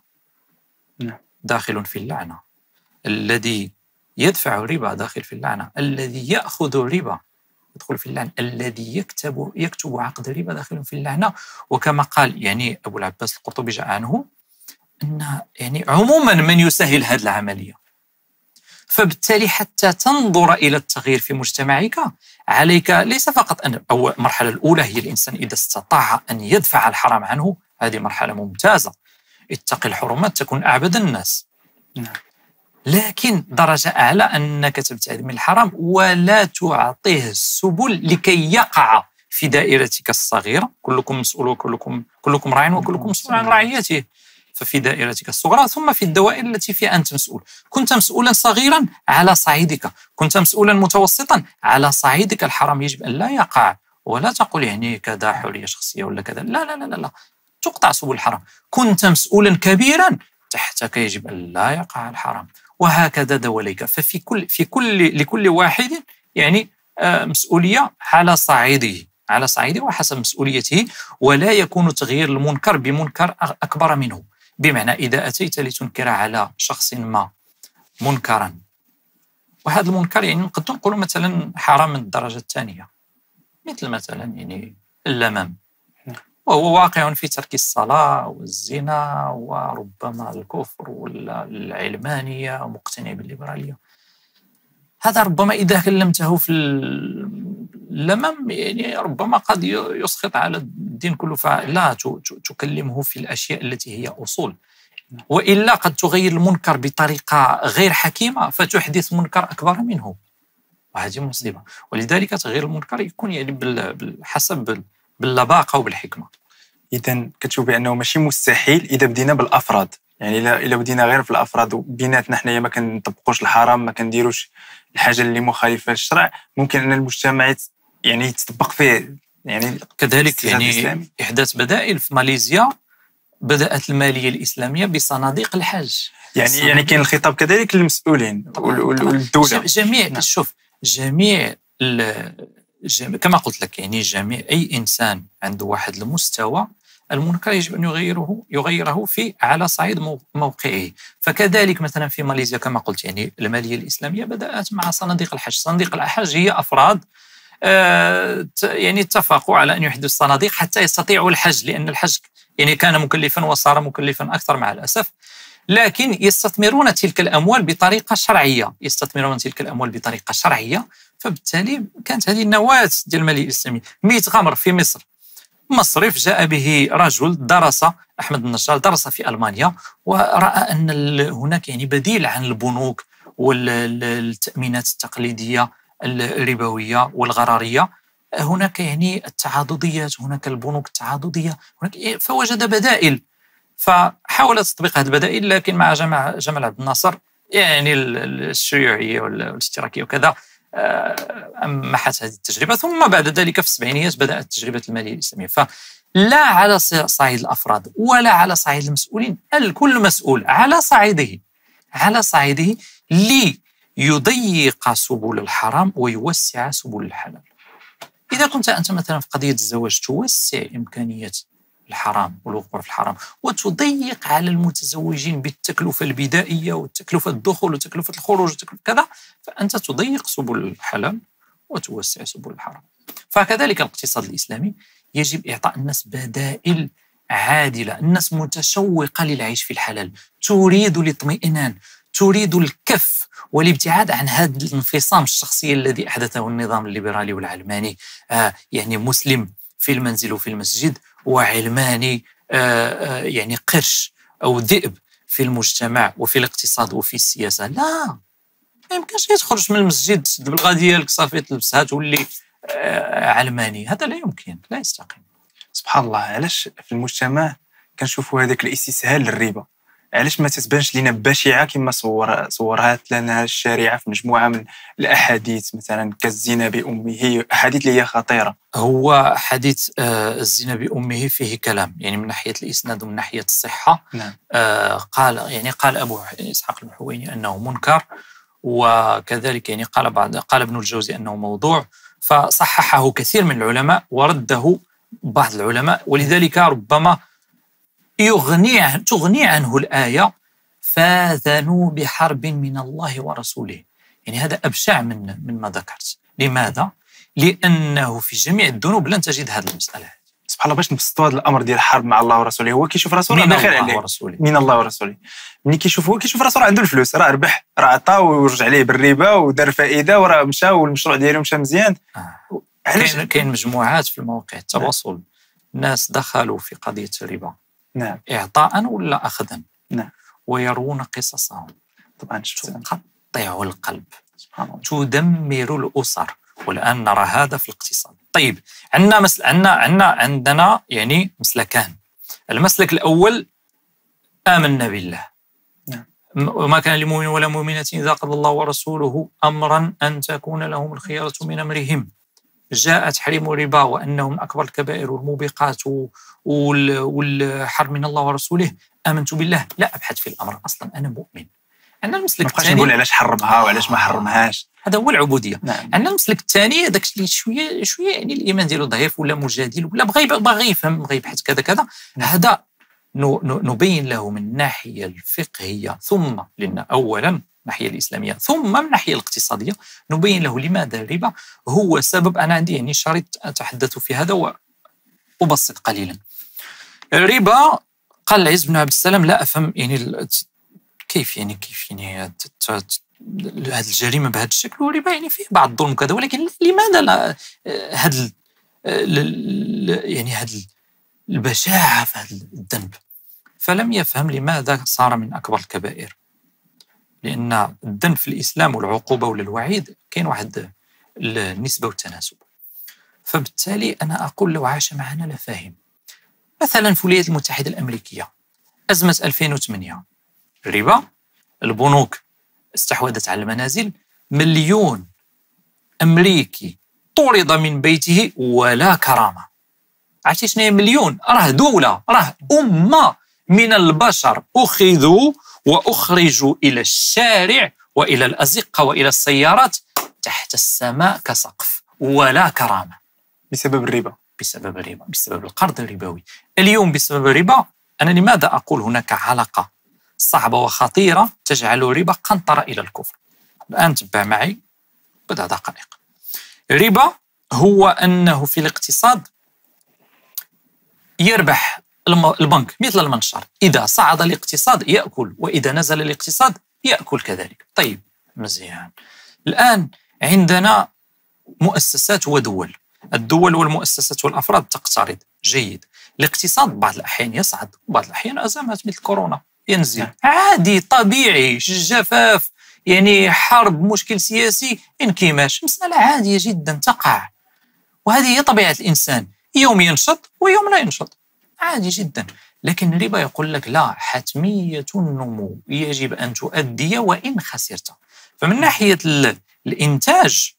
داخل في اللعنة، الذي يدفع ربا داخل في اللعنة، الذي يأخذ ربا يدخل في اللعنة، الذي يكتب يكتب عقد ربا داخل في اللعنة. وكما قال يعني أبو العباس القرطبي جاء عنه أن يعني عموما من يسهل هذه العملية. فبالتالي حتى تنظر إلى التغيير في مجتمعك عليك ليس فقط أن أو المرحلة الأولى هي الإنسان إذا استطاع أن يدفع الحرام عنه، هذه مرحلة ممتازة، اتق الحرمات تكون أعبد الناس. لكن درجة أعلى أنك تبتعد من الحرام ولا تعطيه السبل لكي يقع في دائرتك الصغيرة. كلكم مسؤول وكلكم كلكم راع وكلكم مسؤول عن رعيته. ففي دائرتك الصغرى ثم في الدوائر التي فيها أنت مسؤول. كنت مسؤولا صغيرا على صعيدك، كنت مسؤولا متوسطا على صعيدك، الحرام يجب أن لا يقع. ولا تقول يعني كذا حرية شخصية ولا كذا، لا لا لا لا, لا. تقطع سبل الحرام. كنت مسؤولا كبيرا، تحتك يجب أن لا يقع الحرام، وهكذا دواليك. ففي كل في كل لكل واحد يعني مسؤولية على صعيده على صعيده وحسب مسؤوليته، ولا يكون تغيير المنكر بمنكر أكبر منه. بمعنى إذا أتيت لتنكر على شخص ما منكرا، وهذا المنكر يعني نقدر نقولوا مثلا حرام من الدرجة الثانية، مثل مثلا يعني اللمم، وهو واقع في ترك الصلاة والزنا وربما الكفر والعلمانية ومقتنع بالليبرالية. هذا ربما إذا كلمته في اللمم يعني ربما قد يسخط على الدين كله، فلا تكلمه في الأشياء التي هي أصول، وإلا قد تغير المنكر بطريقة غير حكيمة فتحدث منكر أكبر منه، وهذه مصيبة. ولذلك تغيير المنكر يكون يعني بحسب باللباقة وبالحكمة. إذا كتشوف بأنه ماشي مستحيل إذا بدينا بالأفراد، يعني إلا إلا بدينا غير في الأفراد وبيناتنا حنايا ما كنطبقوش الحرام، ما كنديروش الحاجة اللي مخالفة للشرع، ممكن أن المجتمع يعني يتطبق فيه يعني كذلك. يعني إحداث بدائل في ماليزيا بدأت المالية الإسلامية بصناديق الحج، يعني يعني كاين الخطاب كذلك للمسؤولين والدولة. جميع نعم. شوف جميع جميع كما قلت لك يعني جميع أي إنسان عنده واحد المستوى المنكر يجب أن يغيره يغيره في على صعيد موقعه. فكذلك مثلا في ماليزيا كما قلت يعني المالية الإسلامية بدأت مع صناديق الحج. صناديق الحج هي أفراد آه يعني اتفقوا على أن يحدثوا صناديق حتى يستطيعوا الحج، لأن الحج يعني كان مكلفا وصار مكلفا أكثر مع الأسف، لكن يستثمرون تلك الأموال بطريقة شرعية يستثمرون تلك الأموال بطريقة شرعية فبالتالي كانت هذه النواة ديال المالية الإسلامية. ميت غمر في مصر، مصرف جاء به رجل درس، أحمد النجار، درس في ألمانيا ورأى أن هناك يعني بديل عن البنوك والتأمينات التقليدية الربوية والغرارية. هناك يعني التعاضديات، هناك البنوك التعاضدية، هناك فوجد بدائل، فحاول تطبيق هذه البدائل، لكن مع جمال عبد الناصر يعني الشيوعية والاشتراكية وكذا محت هذه التجربة. ثم بعد ذلك في السبعينيات بدأت تجربة المالية الإسلامية. فلا على صعيد الأفراد ولا على صعيد المسؤولين، الكل مسؤول على صعيده على صعيده ليضيق سبل الحرام ويوسع سبل الحلال. إذا كنت أنت مثلا في قضية الزواج توسع إمكانية الحرام والوقوع في الحرام وتضيق على المتزوجين بالتكلفة البدائية وتكلفة الدخول وتكلفة الخروج وتكلفة كذا، فأنت تضيق سبل الحلال وتوسع سبل الحرام. فكذلك الاقتصاد الإسلامي يجب إعطاء الناس بدائل عادلة. الناس متشوقة للعيش في الحلال، تريد الاطمئنان، تريد الكف والابتعاد عن هذا الانفصام الشخصي الذي أحدثه النظام الليبرالي والعلماني. آه يعني مسلم في المنزل وفي المسجد، وعلماني آه آه يعني قرش أو ذئب في المجتمع وفي الاقتصاد وفي السياسة. لا، ما يمكنش تخرج من المسجد تسد بالغا ديالك صافي تلبسها تولي آه علماني. هذا لا يمكن، لا يستقيم. سبحان الله. علاش في المجتمع كنشوفوا هذاك الاستسهال للربا؟ علاش ما تتبانش لينا بشعه كما صور صورها لنا الشريعه في مجموعه من الاحاديث، مثلا كالزنا بامه، احاديث اللي هي خطيره؟ هو حديث آه الزنا بامه فيه كلام يعني من ناحيه الاسناد ومن ناحيه الصحه. نعم. آه قال يعني قال ابو اسحاق الحويني انه منكر، وكذلك يعني قال بعض قال ابن الجوزي انه موضوع، فصححه كثير من العلماء ورده بعض العلماء. ولذلك ربما يغني عن تغني عنه الآية فاذنوا بحرب من الله ورسوله. يعني هذا أبشع من من ما ذكرت. لماذا؟ لأنه في جميع الذنوب لن تجد هذه المسألة. سبحان الله. باش نبسطوا هذا الأمر ديال الحرب مع الله ورسوله، هو كيشوف راسو راه خير عليه من الله ورسوله. ملي كيشوف هو كيشوف راسو عنده الفلوس، راه ربح، راه عطا ورجع عليه بالربا ودار فائدة وراه مشى والمشروع ديالو مشى مزيان. آه. كاين كاين مجموعات في المواقع التواصل نعم. ناس دخلوا في قضية الربا نعم إعطاء ولا أخذا نعم، ويرون قصصهم طبعا تقطع القلب، تدمر الأسر. والآن نرى هذا في الاقتصاد. طيب عندنا مسل... عندنا عندنا عندنا يعني مسلكان. المسلك الأول آمنا بالله نعم. وما كان لمؤمن ولا مؤمنة إذا قضى الله ورسوله أمرا أن تكون لهم الخيارة من أمرهم. جاء تحريم الربا وأنه من أكبر الكبائر والموبقات والحرم من الله ورسوله آمنت بالله، لا أبحث في الأمر أصلا، أنا مؤمن. عندنا المسلك ما بقاش الثاني نقول علاش حرمها وعلاش ما حرمهاش، هذا هو العبودية. نعم. عندنا المسلك الثاني هذاك اللي شوية شوية يعني الإيمان ديالو ضعيف ولا مجادل ولا بغى باغي يفهم بغى يبحث كذا كذا، هذا نبين له من الناحية الفقهية ثم لأن أولا الناحية الإسلامية ثم من الناحية الاقتصادية نبين له لماذا الربا هو سبب. أنا عندي يعني شريط أتحدث في هذا وأبسط قليلا. الربا قال العز بن عبد السلام لا أفهم يعني كيف يعني كيف يعني هذه الجريمة بهذا الشكل، والربا يعني فيه بعض الظلم كذا، ولكن لماذا لا هذا يعني هذا البشاعة في هذا الذنب؟ فلم يفهم لماذا صار من أكبر الكبائر، لأن الذنب في الإسلام والعقوبة ولا الوعيد كاين واحد النسبة والتناسب. فبالتالي أنا أقول لو عاش معنا لفاهم. مثلا في الولايات المتحدة الأمريكية أزمة ألفين وثمانية، الربا، البنوك استحوذت على المنازل، مليون أمريكي طرد من بيته ولا كرامة. عرفتي شنو هي مليون؟ راه دولة، راه أمة من البشر أخذوا وأخرجوا إلى الشارع وإلى الأزقة وإلى السيارات تحت السماء كسقف ولا كرامة بسبب الربا. بسبب الربا، بسبب القرض الربوي. اليوم بسبب الربا، أنا لماذا أقول هناك علاقة صعبة وخطيرة تجعل الربا قنطرة إلى الكفر؟ الآن تبع معي بضع دقائق. الربا هو أنه في الاقتصاد يربح البنك مثل المنشر، إذا صعد الاقتصاد يأكل وإذا نزل الاقتصاد يأكل كذلك. طيب مزيان. الآن عندنا مؤسسات ودول، الدول والمؤسسات والأفراد تقترض، جيد. الاقتصاد بعض الأحيان يصعد وبعض الأحيان أزمات مثل كورونا ينزل، عادي طبيعي، جفاف يعني حرب، مشكل سياسي، انكماش، مسألة عادية جدا تقع، وهذه هي طبيعة الإنسان، يوم ينشط ويوم لا ينشط، عادي جدا. لكن الربا يقول لك لا، حتمية النمو يجب أن تؤدي وإن خسرت. فمن ناحية الإنتاج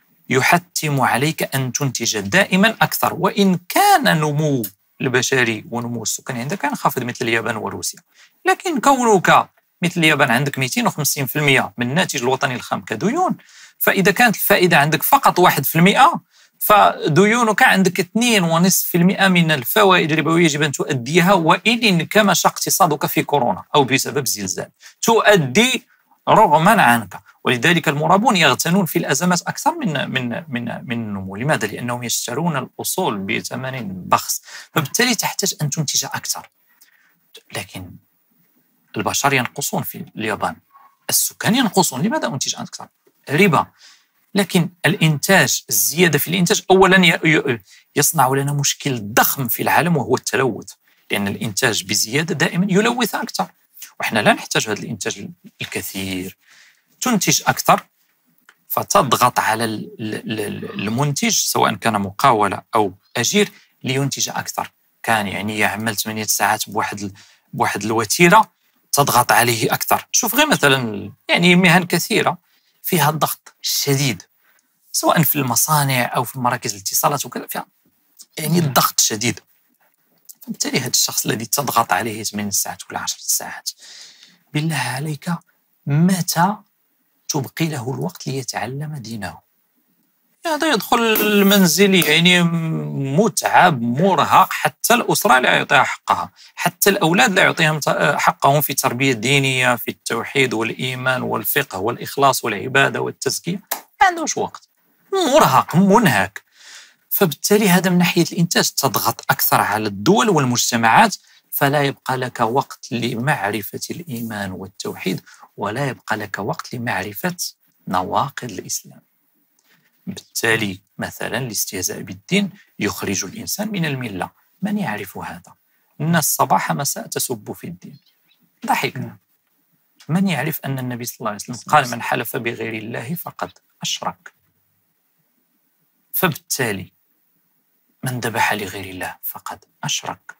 يحتم عليك أن تنتج دائما أكثر، وإن كان نمو البشري ونمو السكاني عندك ينخفض مثل اليابان وروسيا، لكن كونك مثل اليابان عندك مئتين وخمسين بالمئة من الناتج الوطني الخام كديون، فإذا كانت الفائدة عندك فقط واحد في المئة فديونك عندك اثنين ونصف المئة من الفوائد الربوية يجب أن تؤديها، وإن انكمش اقتصادك في كورونا أو بسبب زلزال تؤدي رغما عنك. ولذلك المرابون يغتنون في الأزمات أكثر من من من من النمو. لماذا؟ لأنهم يشترون الأصول بثمن بخس، فبالتالي تحتاج أن تنتج أكثر. لكن البشر ينقصون في اليابان، السكان ينقصون، لماذا أنتج أكثر؟ ربا. لكن الإنتاج، الزيادة في الإنتاج أولا يصنع لنا مشكل ضخم في العالم وهو التلوث، لأن الإنتاج بزيادة دائما يلوث أكثر، وإحنا لا نحتاج هذا الإنتاج الكثير. تنتج أكثر فتضغط على المنتج سواء كان مقاولة أو أجير لينتج أكثر. كان يعني يعمل ثمانية ساعات بواحد بواحد الوتيرة، تضغط عليه أكثر. شوف غير مثلا يعني مهن كثيرة فيها الضغط الشديد، سواء في المصانع أو في مراكز الاتصالات وكذا، فيها يعني الضغط شديد. فبالتالي هذا الشخص الذي تضغط عليه ثمانية ساعات ولا عشر ساعات، بالله عليك متى تبقي له الوقت ليتعلم دينه؟ هذا يدخل المنزل يعني متعب مرهق، حتى الأسرة لا يعطيها حقها، حتى الأولاد لا يعطيهم حقهم في التربية الدينية، في التوحيد والإيمان والفقه والإخلاص والعبادة والتزكية، ما عندهمش وقت، مرهق منهك. فبالتالي هذا من ناحية الإنتاج تضغط أكثر على الدول والمجتمعات، فلا يبقى لك وقت لمعرفة الإيمان والتوحيد، ولا يبقى لك وقت لمعرفة نواقض الإسلام. بالتالي مثلا الاستهزاء بالدين يخرج الإنسان من الملة. من يعرف هذا؟ الناس صباح مساء تسب في الدين، ضحكنا. من يعرف أن النبي صلى الله عليه وسلم قال من حلف بغير الله فقد أشرك؟ فبالتالي من ذبح لغير الله فقد أشرك.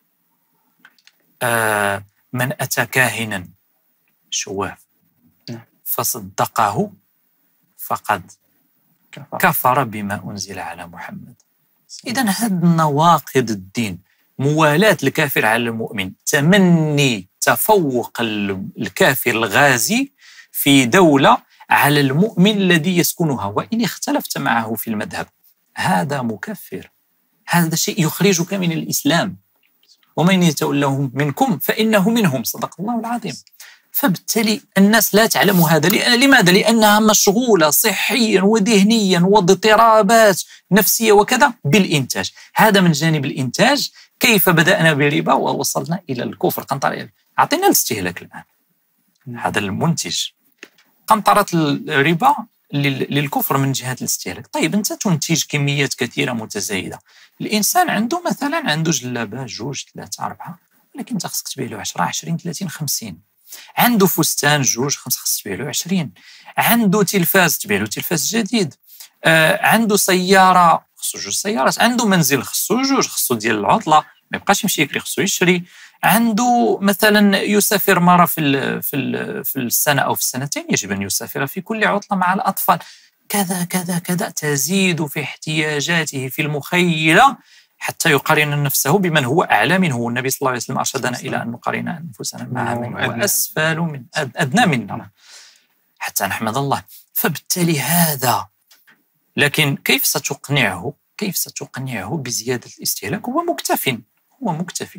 آه من أتى كاهنا شواف فصدقه فقد كفر بما أنزل على محمد. إذن هذه نواقض الدين، موالاة الكافر على المؤمن، تمني تفوق الكافر الغازي في دولة على المؤمن الذي يسكنها وإن اختلفت معه في المذهب، هذا مكفر، هذا شيء يخرجك من الإسلام. ومن يتولهم منكم فإنه منهم، صدق الله العظيم. فبالتالي الناس لا تعلم هذا. لماذا؟ لأنها مشغولة صحيا وذهنيا واضطرابات نفسية وكذا بالإنتاج. هذا من جانب الإنتاج. كيف بدأنا بالربا ووصلنا إلى الكفر؟ قنطرة أعطينا الاستهلاك الآن، هذا المنتج. قنطرة الربا للكفر من جهة الاستهلاك. طيب أنت تنتج كميات كثيرة متزايدة، الإنسان عنده مثلا عنده جلابة جوج ثلاثة أربعة، ولكن أنت خصك تبيع له عشرة عشرين ثلاثين خمسين. عنده فستان جوج خمسة خصك تبيع له عشرين. عنده تلفاز تبيع له تلفاز جديد. آه عنده سيارة خصو جوج سيارات. عنده منزل خصو جوج، خصو ديال العطلة ما يبقاش يمشي يكري، خصو يشري. عنده مثلا يسافر مرة في ال في ال في السنة أو في السنتين، يجب أن يسافر في كل عطلة مع الأطفال. كذا كذا كذا، تزيد في احتياجاته في المخيلة حتى يقارن نفسه بمن هو أعلى منه. النبي صلى الله عليه وسلم أرشدنا إلى أن نقارن أنفسنا مع من هو أسفل من أدنى منا حتى نحمد الله. فبالتالي هذا، لكن كيف ستقنعه؟ كيف ستقنعه بزيادة الاستهلاك؟ هو مكتف، هو مكتف.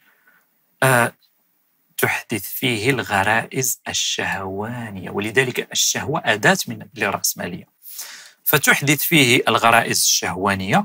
أه تحدث فيه الغرائز الشهوانية، ولذلك الشهوة أداة من الرأسمالية. فتحدث فيه الغرائز الشهوانية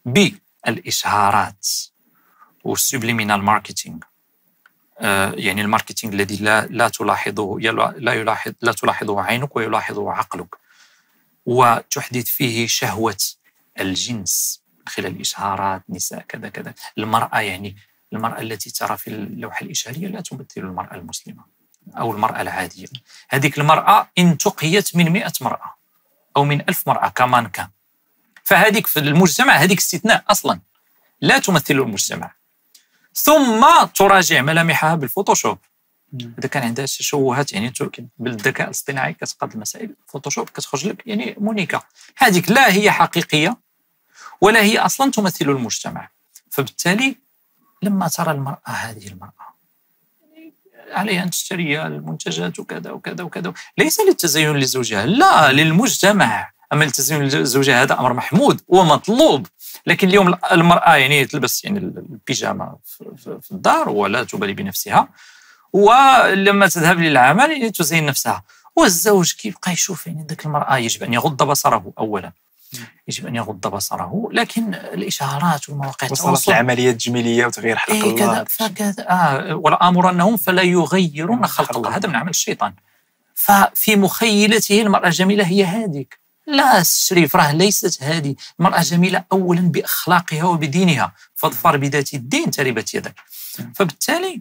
بالإشهارات والسوبليمينال ماركتينج، أه يعني الماركتينج الذي لا لا تلاحظه لا يلاحظ لا تلاحظه عينك ويلاحظه عقلك. وتحدث فيه شهوة الجنس من خلال الإشهارات، نساء كذا كذا. المرأة، يعني المرأة التي ترى في اللوحة الإشهارية لا تمثل المرأة المسلمة أو المرأة العادية. هذيك المرأة إن تقيت من مئة مرأة أو من ألف مرأة كمان كان، فهذيك في المجتمع هذيك استثناء أصلا، لا تمثل المجتمع. ثم تراجع ملامحها بالفوتوشوب. إذا كان عندها تشوهات يعني بالذكاء الاصطناعي كتقاد المسائل، فوتوشوب كتخرج لك يعني مونيكا. هذيك لا هي حقيقية ولا هي أصلا تمثل المجتمع. فبالتالي لما ترى المرأة، هذه المرأة عليها أن تشتري المنتجات وكذا وكذا وكذا، ليس للتزين لزوجها، لا للمجتمع. أما التزين لزوجها هذا أمر محمود ومطلوب، لكن اليوم المرأة يعني تلبس يعني البيجامة في الدار ولا تبالي بنفسها، ولما تذهب للعمل يعني تزين نفسها. والزوج كيبقى يشوف يعني ذاك المرأة، يجب أن يغض بصره أولا، يجب أن يغض بصره. لكن الإشعارات والمواقع وصلت العملية التجميلية وتغيير خلق إيه الله فكذا آه ولا آمرنهم فلا يغيرون خلق الله، هذا من عمل الشيطان. ففي مخيلته المرأة الجميلة هي هذيك، لا الشريف راه ليست هذه. المرأة جميلة أولا بأخلاقها وبدينها، فاظفر بذات الدين تربت يدك. فبالتالي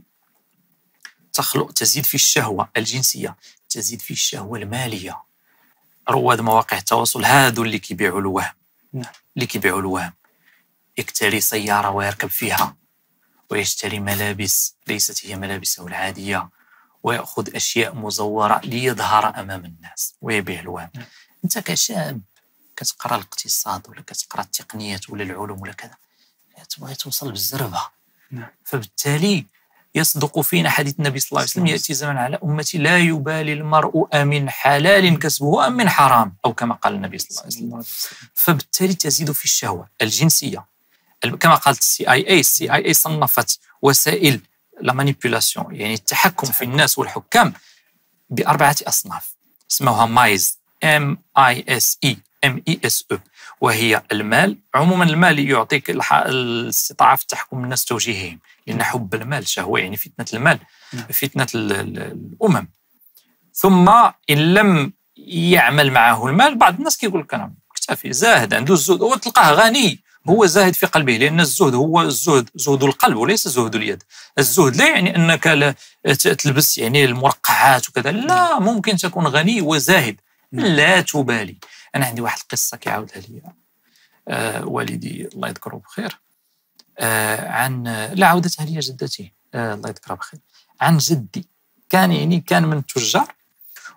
تخلق تزيد في الشهوة الجنسية، تزيد في الشهوة المالية. رواد مواقع التواصل هادو اللي كيبيعوا الوهم، اللي كيبيعوا الوهم، يكتري سيارة ويركب فيها، ويشتري ملابس ليست هي ملابسه العادية، ويأخذ أشياء مزورة ليظهر أمام الناس ويبيع الوهم. أنت كشاب كتقرأ الاقتصاد ولا كتقرأ التقنيات ولا العلوم ولا كذا، تبغي توصل بالزربة. فبالتالي يصدق فينا حديث النبي صلى الله عليه وسلم: يأتي زمن على أمتي لا يبالي المرء أمن حلال كسبه أم من حرام، أو كما قال النبي صلى الله عليه وسلم. فبالتالي تزيد في الشهوة الجنسية، كما قالت السي آي إيه. السي آي إيه صنفت وسائل لا مانيبيولاسيون، يعني التحكم في الناس والحكام، بأربعة أصناف اسمها مايز، إم آي إس إي إم إي إس أو، وهي المال. عموما المال يعطيك الاستطاعة في التحكم الناس توجيههم، لأن حب المال شهوة، يعني فتنة المال فتنة الأمم. ثم إن لم يعمل معه المال، بعض الناس كيقول لك أنا مكتفي زاهد عنده الزهد، هو تلقاه غني هو زاهد في قلبه، لأن الزهد هو الزهد زهد القلب وليس زهد اليد. الزهد لا يعني أنك لا تلبس يعني المرقعات وكذا، لا، ممكن تكون غني وزاهد لا تبالي. أنا عندي واحد القصة كيعاودها لي آه والدي الله يذكره بخير، آه عن لا عودتها لي جدتي آه الله يذكرها بخير، عن جدي. كان يعني كان من التجار،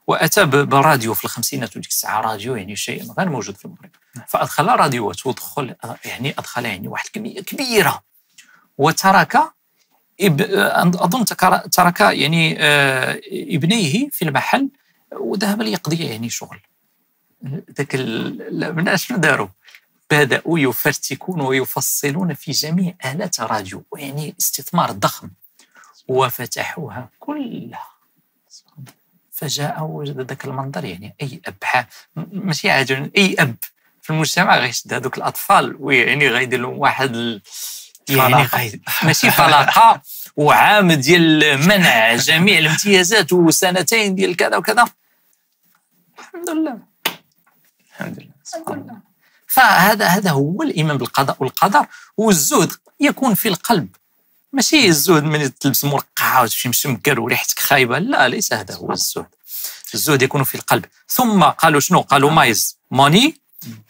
وأتى براديو في الخمسينات، وديك الساعة راديو يعني شيء غير موجود في المغرب. فأدخل راديوات ودخل يعني أدخل يعني واحد الكمية كبيرة، وترك أظن ترك يعني ابنيه في المحل وذهب ليقضي يعني شغل. ذاك من شنو داروا؟ بدأوا يفرتكون ويفصلون في جميع آلات الراديو، يعني استثمار ضخم، وفتحوها كلها. فجاء وجد ذاك المنظر، يعني أي أب ماشي عاجل، أي أب في المجتمع غيشد هذوك الأطفال ويعني غيدير لهم واحد ال... يعني غير ماشي فلاقة وعام ديال منع جميع الامتيازات وسنتين ديال كذا وكذا. الحمد لله الحمد لله الحمد لله. فهذا هذا هو الإيمان بالقضاء والقدر. والزهد يكون في القلب، ماشي الزهد من تلبس مرقعة وتمشي مشمكر وريحتك خايبة، لا، ليس هذا هو الزهد. الزهد يكون في القلب. ثم قالوا شنو؟ قالوا مايز موني،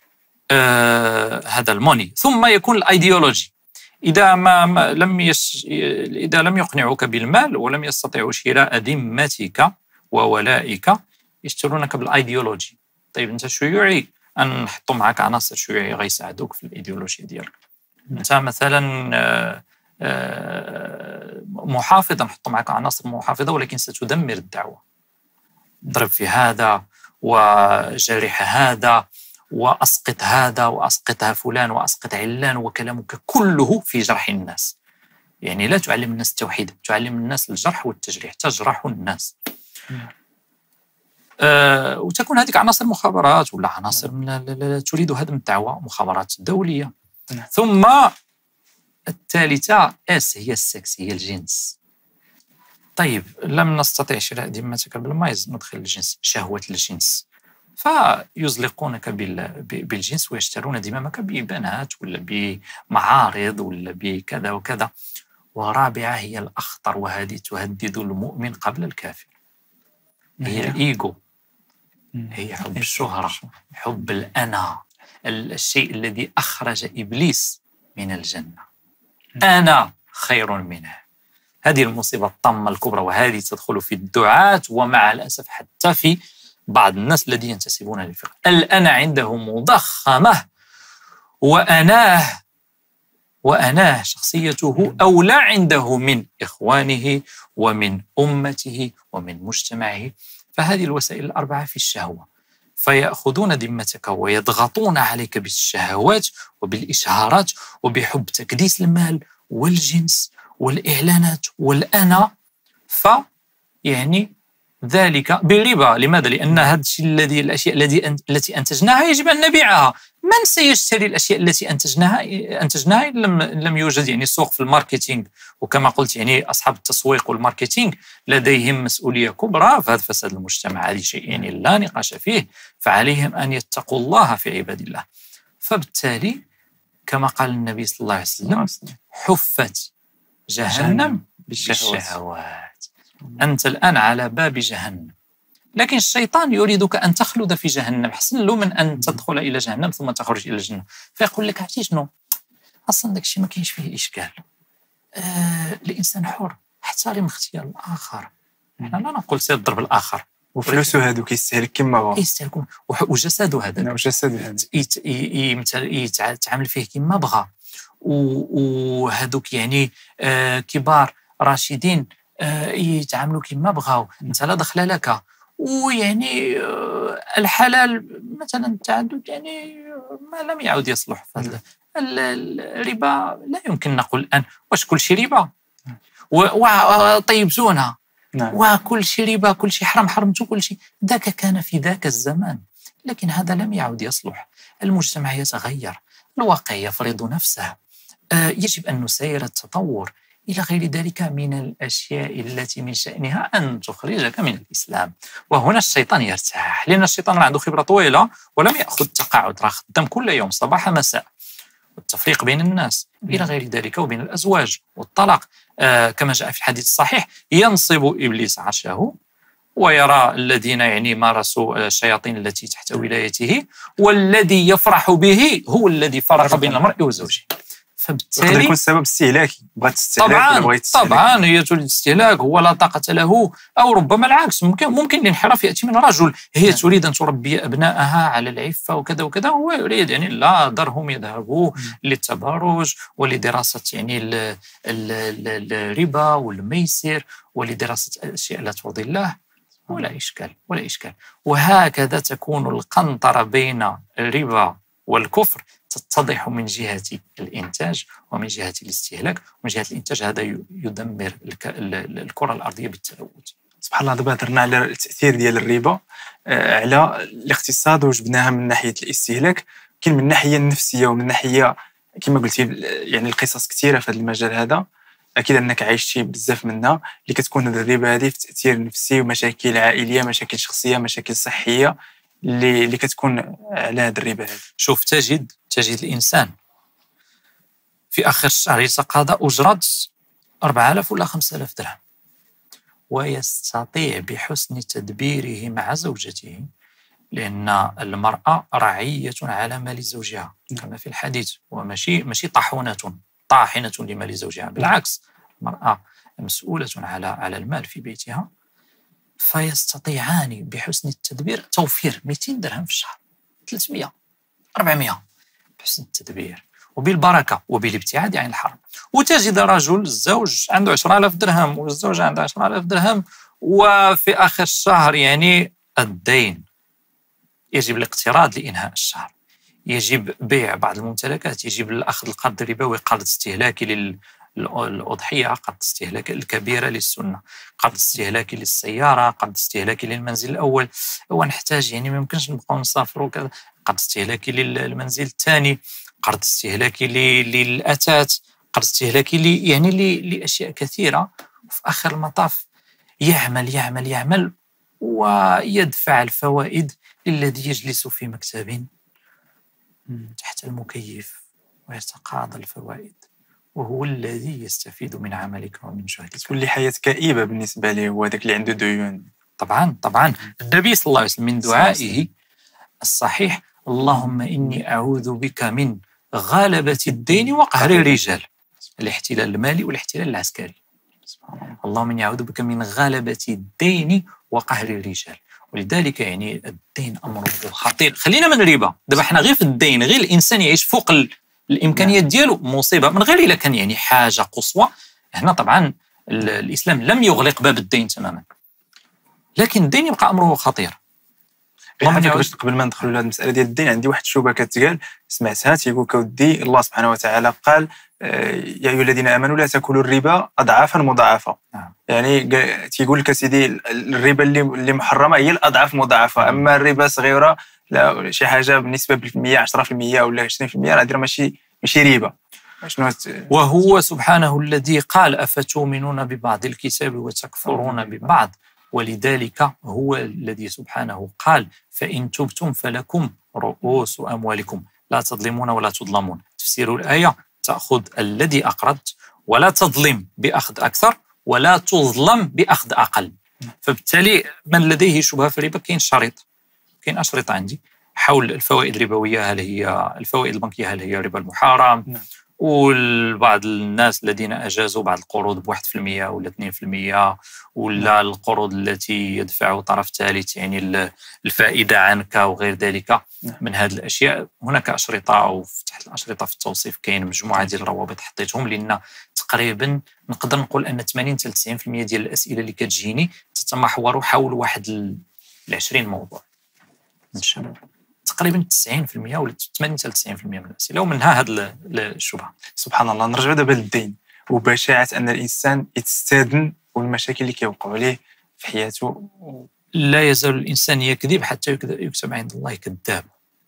آه هذا الموني. ثم يكون الايديولوجي. إذا ما, ما لم يش... إذا لم يقنعوك بالمال ولم يستطيعوا شراء ذمتك وولائك، يشترونك بالايديولوجي. طيب أنت شيوعي، أن نحطوا معك عناصر شيوعية غيساعدوك في الإيديولوجيا ديالك. أنت مثلا آه آه محافظة، نحطوا معك عناصر محافظة ولكن ستدمر الدعوة. ضرب في هذا وجرح هذا وأسقط هذا وأسقطها فلان وأسقط علان، وكلامك كله في جرح الناس. يعني لا تعلم الناس التوحيد، تعلم الناس الجرح والتجريح، تجرح الناس. أه وتكون هذه عناصر مخابرات ولا عناصر من تريد هدم الدعوة، مخابرات دولية. ثم الثالثة اس هي السكس، هي الجنس. طيب لم نستطيع شراء ذمتك بالمايز، ندخل الجنس، شهوة الجنس، فيزلقونك بالجنس ويشترون دمامك ببنات ولا بمعارض ولا بكذا وكذا. ورابعة هي الأخطر، وهذه تهدد المؤمن قبل الكافر، هي الإيجو، هي حب الشهرة، حب الأنا، الشيء الذي أخرج إبليس من الجنة. أنا خير منه. هذه المصيبة الطامة الكبرى، وهذه تدخل في الدعاة، ومع الأسف حتى في بعض الناس الذين ينتسبون للفقه. الأنا عنده مضخمة، وأناه وأناه شخصيته أولى عنده من إخوانه ومن أمته ومن مجتمعه. فهذه الوسائل الأربعة في الشهوة، فيأخذون ذمتك ويضغطون عليك بالشهوات وبالإشهارات وبحب تكديس المال والجنس والإعلانات والأنا. فيعني ذلك بالربا. لماذا؟ لأن هذا الشيء الذي الأشياء التي التي أنتجناها يجب أن نبيعها. من سيشتري الأشياء التي أنتجناها أنتجناها إن لم لم يوجد يعني سوق في الماركتينغ؟ وكما قلت يعني أصحاب التسويق والماركتينغ لديهم مسؤولية كبرى في هذا فساد المجتمع. هذا شيء يعني لا نقاش فيه، فعليهم أن يتقوا الله في عباد الله. فبالتالي كما قال النبي صلى الله عليه وسلم: حفت جهنم بالشهوات. أنت الآن على باب جهنم، لكن الشيطان يريدك أن تخلد في جهنم. حسن له من أن تدخل إلى جهنم ثم تخرج إلى الجنة. فيقول لك: عرفتي شنو؟ أصلا داك الشيء ما كاينش فيه إشكال. آه الإنسان حر، احترم اختيار الآخر. احنا لا نقول سيضرب الآخر، وفلوسه هادو كيستهلك كما بغا، كيستهلك، وجسده هذا وجسده هذا يتعامل فيه كما بغا. وهذوك يعني آه كبار راشدين آه يتعاملوا كما بغاو، انت لا دخل لك. ويعني آه الحلال مثلا التعدد يعني ما لم يعد يصلح. الربا لا يمكن نقول الآن واش كل شيء ربا وطيب زونه وكل شيء ربا، كل شيء حرام حرمته، كل شيء. ذاك كان في ذاك الزمان، لكن هذا لم يعد يصلح. المجتمع يتغير، الواقع يفرض نفسه. آه يجب أن نسير التطور إلى غير ذلك من الأشياء التي من شأنها أن تخرجك من الإسلام. وهنا الشيطان يرتاح، لأن الشيطان عنده خبرة طويلة ولم يأخذ تقاعد، راه خدام كل يوم صباح مساء، والتفريق بين الناس إلى غير ذلك، وبين الأزواج والطلاق. آه كما جاء في الحديث الصحيح: ينصب إبليس عرشه ويرى الذين يعني مارسوا الشياطين التي تحت ولايته، والذي يفرح به هو الذي فرق بين المرء وزوجه. فبالتالي يقدر يكون السبب استهلاكي، بغات تستهلك ولا طبعا بغيت تستهلك. طبعا هي تريد الاستهلاك، هو لا طاقة له، أو ربما العكس، ممكن ممكن الانحراف يأتي من رجل، هي نعم. تريد أن تربي أبنائها على العفة وكذا وكذا، هو يريد يعني لا ذرهم يذهبوا للتبرج ولدراسة يعني ال ال ال الربا والميسر ولدراسة الأشياء لا ترضي الله، ولا إشكال ولا إشكال. وهكذا تكون القنطرة بين الربا والكفر تتضح من جهة الإنتاج ومن جهة الاستهلاك. ومن جهة الإنتاج هذا يدمر الكرة الأرضية بالتلوث. سبحان الله. دابا هضرنا على التأثير ديال الربا على الاقتصاد وجبناها من ناحية الاستهلاك، كاين من الناحية النفسية ومن الناحية كما قلتي يعني القصص كثيرة في هذا المجال هذا، أكيد أنك عايشتي بزاف منها اللي كتكون هذه الربا هذه في تأثير نفسي ومشاكل عائلية، مشاكل شخصية، مشاكل صحية اللي اللي كتكون على هذه الربا هذه. شوف، تجد تجد الإنسان في آخر الشهر يتقاضى أجرة أربعة آلاف ولا خمسة آلاف درهم، ويستطيع بحسن تدبيره مع زوجته، لأن المرأة رعية على مال زوجها كما في الحديث، وماشي ماشي طاحونة طاحنة لمال زوجها، بالعكس المرأة مسؤولة على على المال في بيتها. فيستطيعان بحسن التدبير توفير مئتين درهم في الشهر، ثلاثمئة أربعمئة، بحسن التدبير وبالبركة وبالابتعاد عن الحرام. وتجد رجل الزوج عنده عشرة آلاف درهم والزوجة عندها عشرة آلاف درهم، وفي آخر الشهر يعني الدين، يجب الاقتراض لإنهاء الشهر، يجب بيع بعض الممتلكات، يجب الأخذ القرض الربوي، قرض استهلاكي للأضحية، قرض استهلاكي الكبيرة للسنة، قرض استهلاكي للسيارة، قرض استهلاكي للمنزل الأول، ونحتاج يعني ما يمكنش نبقاو نسافروا كذا، قرض استهلاكي للمنزل الثاني، قرض استهلاكي للأثاث، قرض استهلاكي لي يعني لي لأشياء كثيرة. وفي آخر المطاف يعمل يعمل يعمل ويدفع الفوائد للذي يجلس في مكتب تحت المكيف ويتقاضى الفوائد، وهو الذي يستفيد من عملك ومن جهدك. تكون لي حياة كئيبة بالنسبة له، هو هذاك اللي عنده ديون. طبعا طبعا النبي صلى الله عليه وسلم من دعائه الصحيح: اللهم إني أعوذ بك من غلبة الدين وقهر الرجال، الاحتلال المالي والاحتلال العسكري. اللهم إني أعوذ بك من غلبة الدين وقهر الرجال. ولذلك يعني الدين أمره خطير. خلينا من الربا دابا، حنا غير في الدين، غير الإنسان يعيش فوق الإمكانيات ديالو مصيبة، من غير إلا كان يعني حاجة قصوى. هنا طبعا الإسلام لم يغلق باب الدين تماما، لكن الدين يبقى أمره خطير. حتى باش قبل ما ندخلوا لهذه المسألة ديال الدين، عندي واحد الشبهة كتقال سمعتها، تيقول كودي الله سبحانه وتعالى قال يا أيها الذين آمنوا لا تأكلوا الربا أضعافا مضاعفة. نعم. يعني تيقول لك سيدي الربا اللي اللي محرمة هي الأضعاف مضاعفة، أما الربا صغيرة لا، شي حاجة بالنسبة بالمية عشرة في المية ولا عشرين في المية راه ماشي ماشي ربا. شنو وهو سبحانه الذي قال أفتؤمنون ببعض الكتاب وتكفرون ببعض، ولذلك هو الذي سبحانه قال فإن تبتم فلكم رؤوس أموالكم لا تظلمون ولا تظلمون. تفسير الآية: تأخذ الذي أقرضت ولا تظلم بأخذ أكثر ولا تظلم بأخذ أقل. فبالتالي من لديه شبهة في الربا كاين شريط، كاين أشرطة عندي حول الفوائد الربوية، هل هي الفوائد البنكية هل هي ربا المحرم، والبعض الناس الذين أجازوا بعض القروض بواحد في المية ولا اثنين في المية، ولا القروض التي يدفع طرف ثالث يعني الفائدة عنك وغير ذلك من هذه الأشياء. هناك أشرطة، أو تحت الأشرطة في التوصيف كاين مجموعة ديال الروابط حطيتهم، لأن تقريبا نقدر نقول أن ثمانين حتى تسعين في المية ديال الأسئلة اللي كتجيني تتمحور حول واحد العشرين موضوع من الشباب، تقريبا تسعين في المية ولا ثمانين حتى تسعين في المية من الأسئلة، ومنها هذه الشبهة. سبحان الله. نرجع دابا للدين وبشاعة أن الإنسان يتستاذن والمشاكل اللي كيوقعوا عليه في حياته. لا يزال الإنسان يكذب حتى يكتب عند الله كذاب،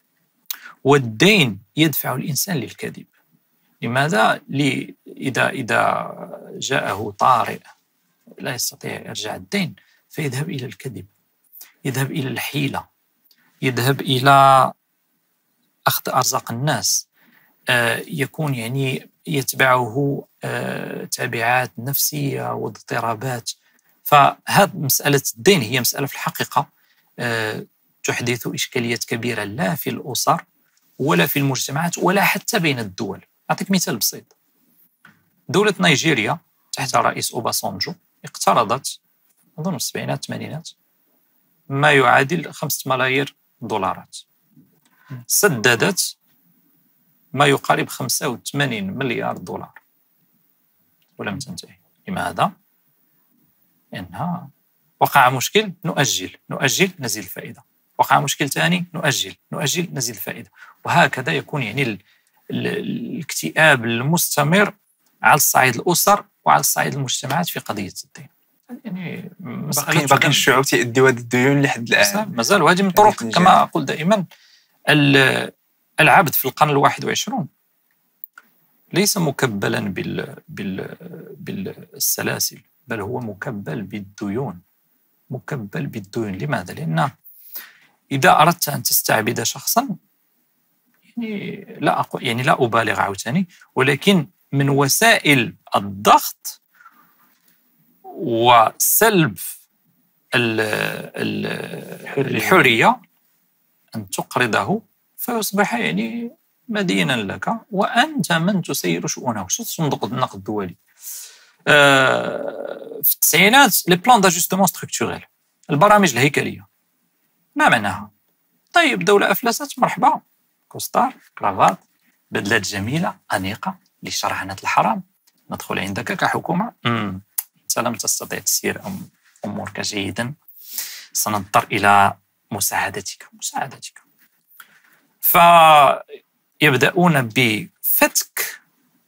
والدين يدفع الإنسان للكذب. لماذا؟ لي إذا إذا جاءه طارئ لا يستطيع إرجاع الدين فيذهب إلى الكذب، يذهب إلى الحيلة، يذهب إلى أخذ أرزاق الناس، آه يكون يعني يتبعه آه تبعات نفسية واضطرابات. فهذه مسألة الدين هي مسألة في الحقيقة آه تحدث إشكاليات كبيرة، لا في الأسر ولا في المجتمعات ولا حتى بين الدول. أعطيك مثال بسيط. دولة نيجيريا تحت رئيس أوباسانجو اقترضت أظن في السبعينات الثمانينات ما يعادل خمسة ملايير دولارات، سددت ما يقارب خمسة وثمانين مليار دولار ولم تنتهي. لماذا؟ لأنها وقع مشكل نؤجل نؤجل نزيد الفائدة، وقع مشكل ثاني نؤجل نؤجل نزيد الفائدة، وهكذا يكون يعني ال ال الاكتئاب المستمر على الصعيد الأسر وعلى الصعيد المجتمعات في قضية الدين. يعني باقي باقي الشعوب تيأديو هذه الديون لحد الآن مازال، وهذه من طرق كما أقول دائما العبد في القرن الواحد والعشرون ليس مكبلا بال بال بالسلاسل، بل هو مكبل بالديون، مكبل بالديون. لماذا؟ لأن إذا أردت أن تستعبد شخصا، يعني لا أقول يعني لا أبالغ عاوتاني، ولكن من وسائل الضغط وسلب الحرية أن تقرضه فيصبح يعني مدينا لك وأنت من تسير شؤونه. شو صندوق النقد الدولي آه في التسعينات لي بلان داجستمون ستركتوريل، البرامج الهيكلية، ما معناها؟ طيب دولة أفلست، مرحبا، كوستار، كرافات، بدلات جميلة أنيقة لشرعنة الحرام، ندخل عندك كحكومة، امم أنت لم تستطيع تسير أمورك جيدا، سنضطر إلى مساعدتك مساعدتك فيبدأون بفتك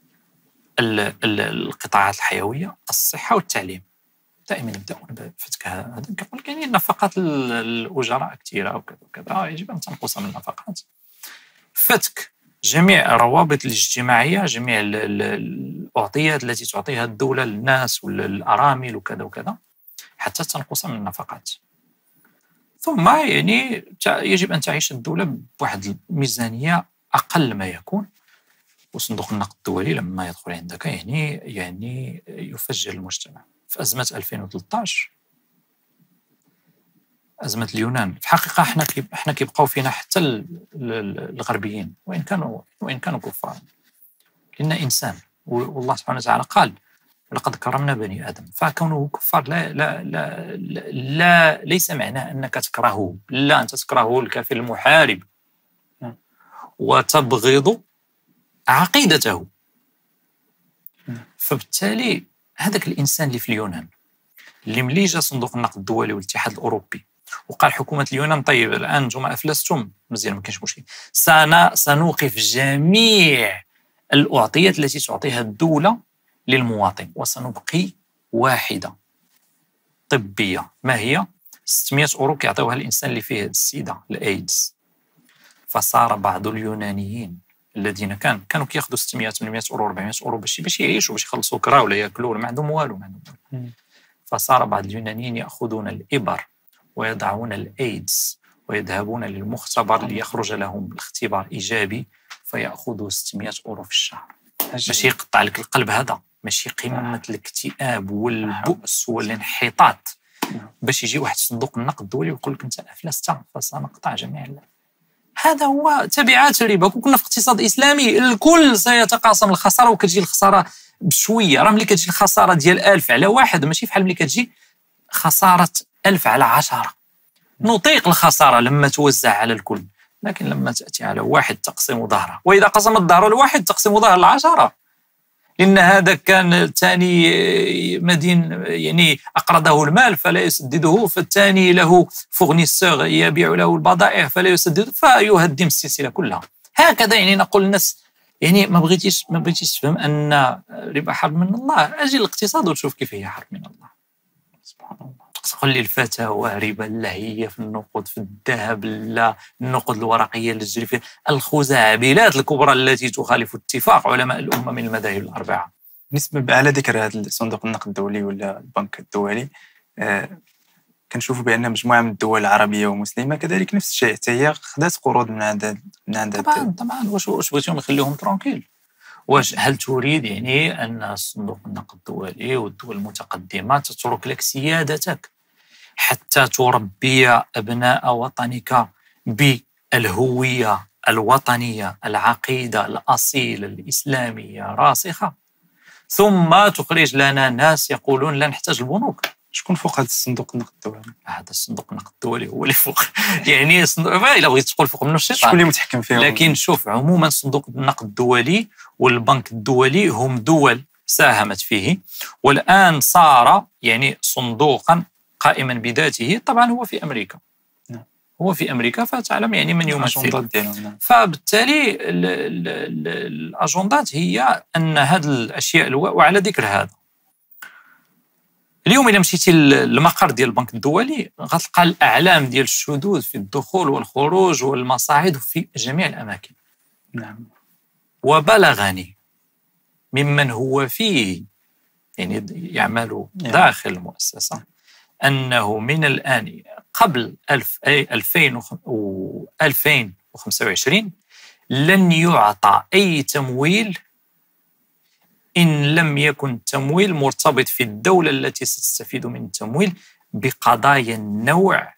القطاعات الحيوية، الصحة والتعليم، دائما يبدأون بفتك هذا. كيقول لك يعني نفقات الأجراء كثيرة وكذا وكذا، يجب أن تنقص من النفقات، فتك جميع الروابط الاجتماعية، جميع الأعطيات التي تعطيها الدولة للناس والأرامل وكذا وكذا حتى تنقص من النفقات. ثم يعني يجب أن تعيش الدولة بواحد الميزانية أقل ما يكون، وصندوق النقد الدولي لما يدخل عندك يعني يعني يفجر المجتمع. في أزمة ألفين وثلاثة عشر، أزمة اليونان، في حقيقة احنا كي احنا كيبقاو فينا حتى الغربيين وإن كانوا وإن كانوا كفار، لأن إنسان، والله سبحانه وتعالى قال لقد كرمنا بني آدم، فكونه كفار لا لا لا, لا, لا ليس معناه أنك تكرهه، لا، أنت تكرهه الكافر المحارب وتبغض عقيدته. فبالتالي هذاك الإنسان اللي في اليونان اللي ملي جا صندوق النقد الدولي والاتحاد الأوروبي وقال حكومة اليونان طيب الآن نتوما أفلستم، مزيان ما كاينش مشكل، سنا سنوقف جميع الأعطيات التي تعطيها الدولة للمواطن وسنبقي واحدة طبية، ما هي؟ ستمائة أورو كيعطيوها الإنسان اللي فيه السيدة الإيدز. فصار بعض اليونانيين الذين كان كانوا كياخذوا ستمائة ثمانمائة أورو أربعمائة أورو باش باش يعيشوا، باش يخلصوا كرا ولا ياكلوا ولا ما عندهم والو ما عندهم والو. فصار بعض اليونانيين يأخذون الإبر ويضعون الإيدز ويذهبون للمختبر ليخرج لهم الاختبار إيجابي فيأخذوا ستمائة أورو في الشهر. ماشي يقطع لك القلب، هذا ماشي قمة الاكتئاب والبؤس والانحطاط باش يجي واحد صندوق النقد الدولي ويقول لك انت افلست فسنقطع جميع الله. هذا هو تبعات الربا. كنا في اقتصاد اسلامي الكل سيتقاسم الخساره وكتجي الخساره بشويه. راه ملي كتجي الخساره ديال ألف على واحد ماشي بحال ملي كتجي خساره ألف على عشرة. نطيق الخساره لما توزع على الكل، لكن لما تاتي على واحد تقسم ظهره، واذا قسم الظهر لواحد تقسم ظهر العشره، لأن هذا كان الثاني مدين يعني أقرضه المال فلا يسدده، فالثاني له فورنيسور يبيع له البضائع فلا يسدده، فيهدم السلسلة كلها. هكذا يعني نقول للناس يعني ما بغيتيش ما بغيتيش تفهم أن ربا حرب من الله، أجي الاقتصاد وتشوف كيف هي حرب من الله. سبحان الله. تقول لي الفتاوى ربا لا هي في النقود في الذهب لا النقود الورقية اللي تجري فيها الخزعبلات الكبرى التي تخالف اتفاق علماء الأمة من المذاهب الأربعة. بالنسبة على ذكر هذا الصندوق النقد الدولي ولا البنك الدولي، آه كنشوفوا بأن مجموعة من الدول العربية ومسلمة كذلك نفس الشيء، حتى هي خدات قروض من عند من عند طبعا طبعا. واش واش بغيتيهم يخليهم ترونكيل؟ واش هل تريد يعني أن صندوق النقد الدولي والدول المتقدمة تترك لك سيادتك حتى تربي أبناء وطنك بالهوية الوطنية العقيدة الأصيلة الإسلامية راسخة، ثم تخرج لنا ناس يقولون لا نحتاج البنوك. شكون فوق هذا الصندوق النقد الدولي؟ هذا الصندوق النقد الدولي هو اللي فوق. يعني صندوق إلا بغيت تقول فوق منه الشيطان، شكون اللي متحكم فيه؟ لكن شوف، عموما صندوق النقد الدولي والبنك الدولي هم دول ساهمت فيه، والآن صار يعني صندوقا قائما بذاته. طبعا هو في أمريكا، نعم. هو في أمريكا، فتعلم يعني من يمثل. نعم. فبالتالي الأجندات هي أن هذه الأشياء الو... وعلى ذكر هذا، اليوم إذا مشيتي للمقر ديال البنك الدولي غتلقى الأعلام ديال الشذوذ في الدخول والخروج والمصاعد في جميع الأماكن. نعم. وبلغني ممن هو فيه يعني يعمل داخل المؤسسة أنه من الآن قبل ألفين وخمسة وعشرين لن يعطى أي تمويل إن لم يكن التمويل مرتبط في الدولة التي ستستفيد من التمويل بقضايا النوع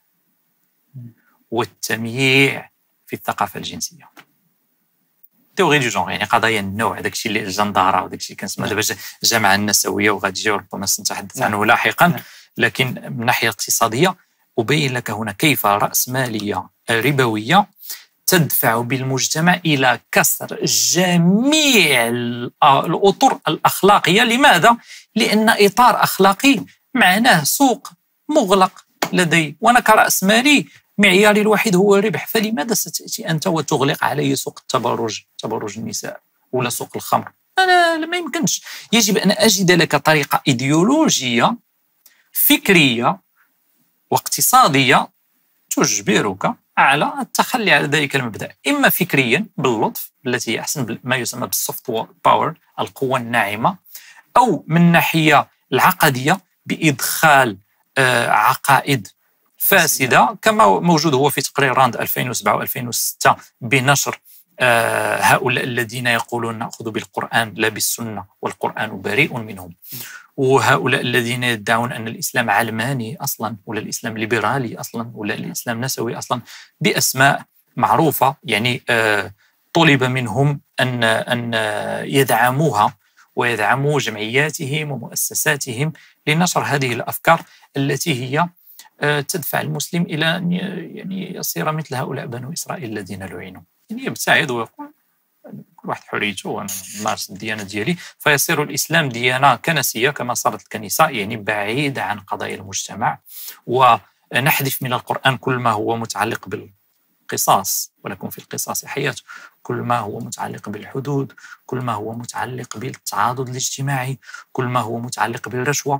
والتمييع في الثقافة الجنسية. تيوري دو جونغ، يعني قضايا النوع، داك الشيء اللي الجندارة وداك الشيء كنسمى دابا الجامعة النسوية وغادي يجي ربما سنتحدث عنه لاحقا. لكن من الناحية الاقتصادية أبين لك هنا كيف رأسمالية ربوية تدفع بالمجتمع إلى كسر جميع الأطر الأخلاقية. لماذا؟ لأن إطار أخلاقي معناه سوق مغلق لدي، وأنا كرأس مالي معياري الوحيد هو الربح. فلماذا ستأتي أنت وتغلق علي سوق التبرج، تبرج النساء، ولا سوق الخمر؟ أنا ما يمكنش. يجب أن أجد لك طريقة إيديولوجية فكرية واقتصادية تجبرك على التخلي على ذلك المبدأ، إما فكريا باللطف التي هي أحسن ما يسمى بالسوفت باور، القوة الناعمة، أو من ناحية العقدية بإدخال آه عقائد فاسدة كما موجود هو في تقرير راند ألفين وسبعة وألفين وستة بنشر آه هؤلاء الذين يقولون نأخذ بالقرآن لا بالسنة والقرآن بريء منهم، وهؤلاء الذين يدعون أن الإسلام علماني أصلا، ولا الإسلام ليبرالي أصلا، ولا الإسلام نسوي أصلا، بأسماء معروفة. يعني آه طلب منهم أن أن يدعموها ويدعموا جمعياتهم ومؤسساتهم لنشر هذه الأفكار التي هي آه تدفع المسلم إلى أن يعني يصير مثل هؤلاء بنو إسرائيل الذين لعنوا. يعني يبتعد ويقول كل واحد حريته وأنا نمارس الديانة ديالي، فيصير الإسلام ديانة كنسية كما صارت الكنيسة، يعني بعيدة عن قضايا المجتمع. ونحذف من القرآن كل ما هو متعلق بالقصاص، ولكم في القصاص حياة، كل ما هو متعلق بالحدود، كل ما هو متعلق بالتعاضد الاجتماعي، كل ما هو متعلق بالرشوة.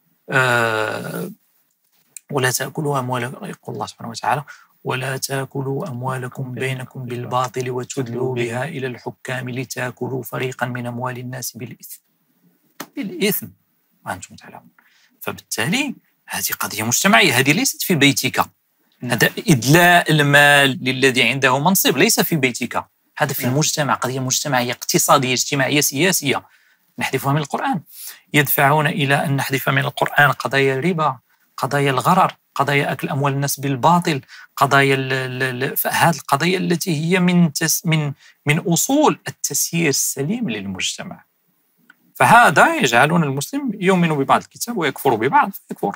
أه ولا تأكلوا أموالكم، يقول الله سبحانه وتعالى ولا تأكلوا أموالكم بينكم بالباطل وتدلوا بها إلى الحكام لتأكلوا فريقا من أموال الناس بالإثم بالإثم وأنتم تعلمون. فبالتالي هذه قضية مجتمعية، هذه ليست في بيتك. هذا إدلاء المال للذي عنده منصب ليس في بيتك، هذا في المجتمع، قضية مجتمعية اقتصادية اجتماعية سياسية نحذفها من القرآن. يدفعون إلى أن نحذف من القرآن قضايا الربا، قضايا الغرر، قضايا أكل أموال الناس بالباطل، قضايا هذه القضايا التي هي من تس من من أصول التسيير السليم للمجتمع. فهذا يجعلون المسلم يؤمن ببعض الكتاب ويكفر ببعض فيكفر.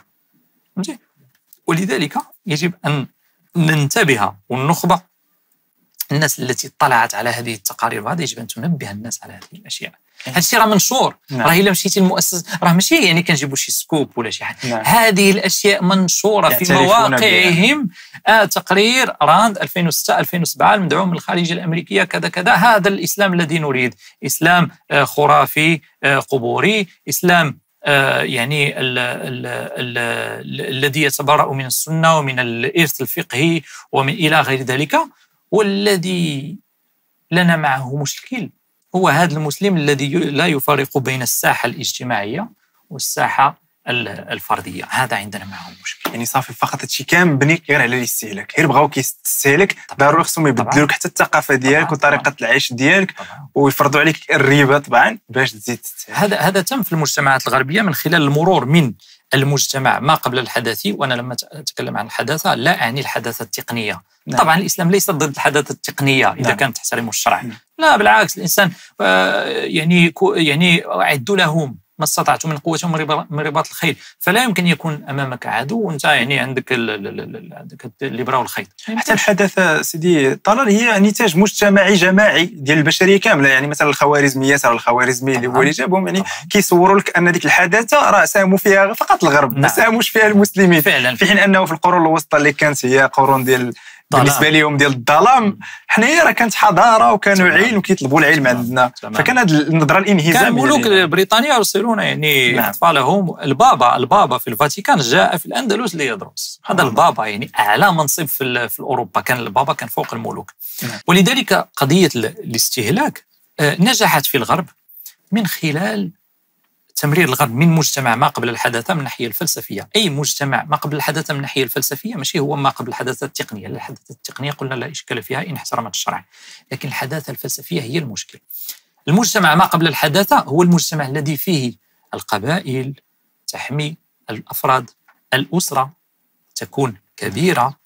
ولذلك يجب أن ننتبه ونخبر الناس التي اطلعت على هذه التقارير، وهذا يجب أن تنبه الناس على هذه الأشياء. هذا الشيء راه منشور، نعم. راه إلا مشيتي للمؤسسة راه ماشي يعني كنجيبوا شي سكوب ولا شي حاجة، نعم. هذه الأشياء منشورة في مواقعهم. آه تقرير راند ألفين وستة ألفين وسبعة المدعوم من الخارجية الأمريكية كذا كذا، هذا الإسلام الذي نريد، إسلام آه خرافي آه قبوري، إسلام آه يعني ال ال ال ال الذي يتبرأ من السنة ومن الإرث الفقهي ومن إلى غير ذلك. والذي لنا معه مشكل هو هذا المسلم الذي لا يفرق بين الساحة الاجتماعية والساحة الفردية، هذا عندنا معه مشكل. يعني صافي فقط هادشي كامل مبني غير على الاستهلاك، غير بغاو كيستهلك ضروري خصهم يبدلوا لك حتى الثقافة ديالك وطريقة العيش ديالك طبعاً. ويفرضوا عليك الربا طبعا باش تزيد تستهلك. هذا هذا تم في المجتمعات الغربية من خلال المرور من المجتمع ما قبل الحداثي، وأنا لما أتكلم عن الحداثة لا أعني الحداثة التقنية. نعم. طبعا الإسلام ليس ضد الحداثة التقنية إذا نعم. كانت تحترم الشرع. نعم. لا بالعكس، الإنسان يعني يعني أعدوا لهم ما استطعتم من قوة من رباط الخيل، فلا يمكن يكون أمامك عدو وأنت يعني عندك عندك الإبرة والخيط. حتى الحداثة سيدي طلال هي نتاج مجتمعي جماعي ديال البشرية كاملة. يعني مثلا الخوارزميات، راه الخوارزمي اللي هو اللي جابهم يعني كيصوروا لك أن ديك الحداثة راه ساهموا فيها فقط الغرب، ما نعم. ساهموش فيها المسلمين فعلا. في حين أنه في القرون الوسطى اللي كانت هي قرون ديال بالنسبه لهم ديال الظلام، حنايا راه كانت حضاره وكانوا علم وكيطلبوا العلم عندنا. فكان هذه النظره الانهزاميه. كان ملوك بريطانيا يرسلون يعني نعم. اطفالهم. البابا البابا في الفاتيكان جاء في الاندلس ليدرس. هذا البابا يعني اعلى منصب في في اوروبا، كان البابا كان فوق الملوك. نعم. ولذلك قضيه الاستهلاك نجحت في الغرب من خلال تمرير الغرب من مجتمع ما قبل الحداثة من الناحية الفلسفية. أي مجتمع ما قبل الحداثة من الناحية الفلسفية ماشي هو ما قبل الحداثة التقنية. الحداثة التقنية قلنا لا إشكال فيها إن احترمت الشرع، لكن الحداثة الفلسفية هي المشكل. المجتمع ما قبل الحداثة هو المجتمع الذي فيه القبائل تحمي الأفراد، الأسرة تكون كبيرة،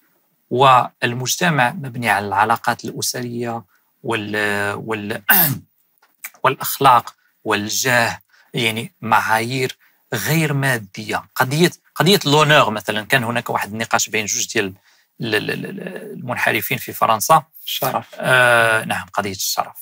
والمجتمع مبني على العلاقات الأسرية وال... وال... والأخلاق والجاه، يعني معايير غير ماديه. قضيه قضيه لونور مثلا، كان هناك واحد النقاش بين جوج ديال المنحرفين في فرنسا. الشرف. آه نعم، قضيه الشرف.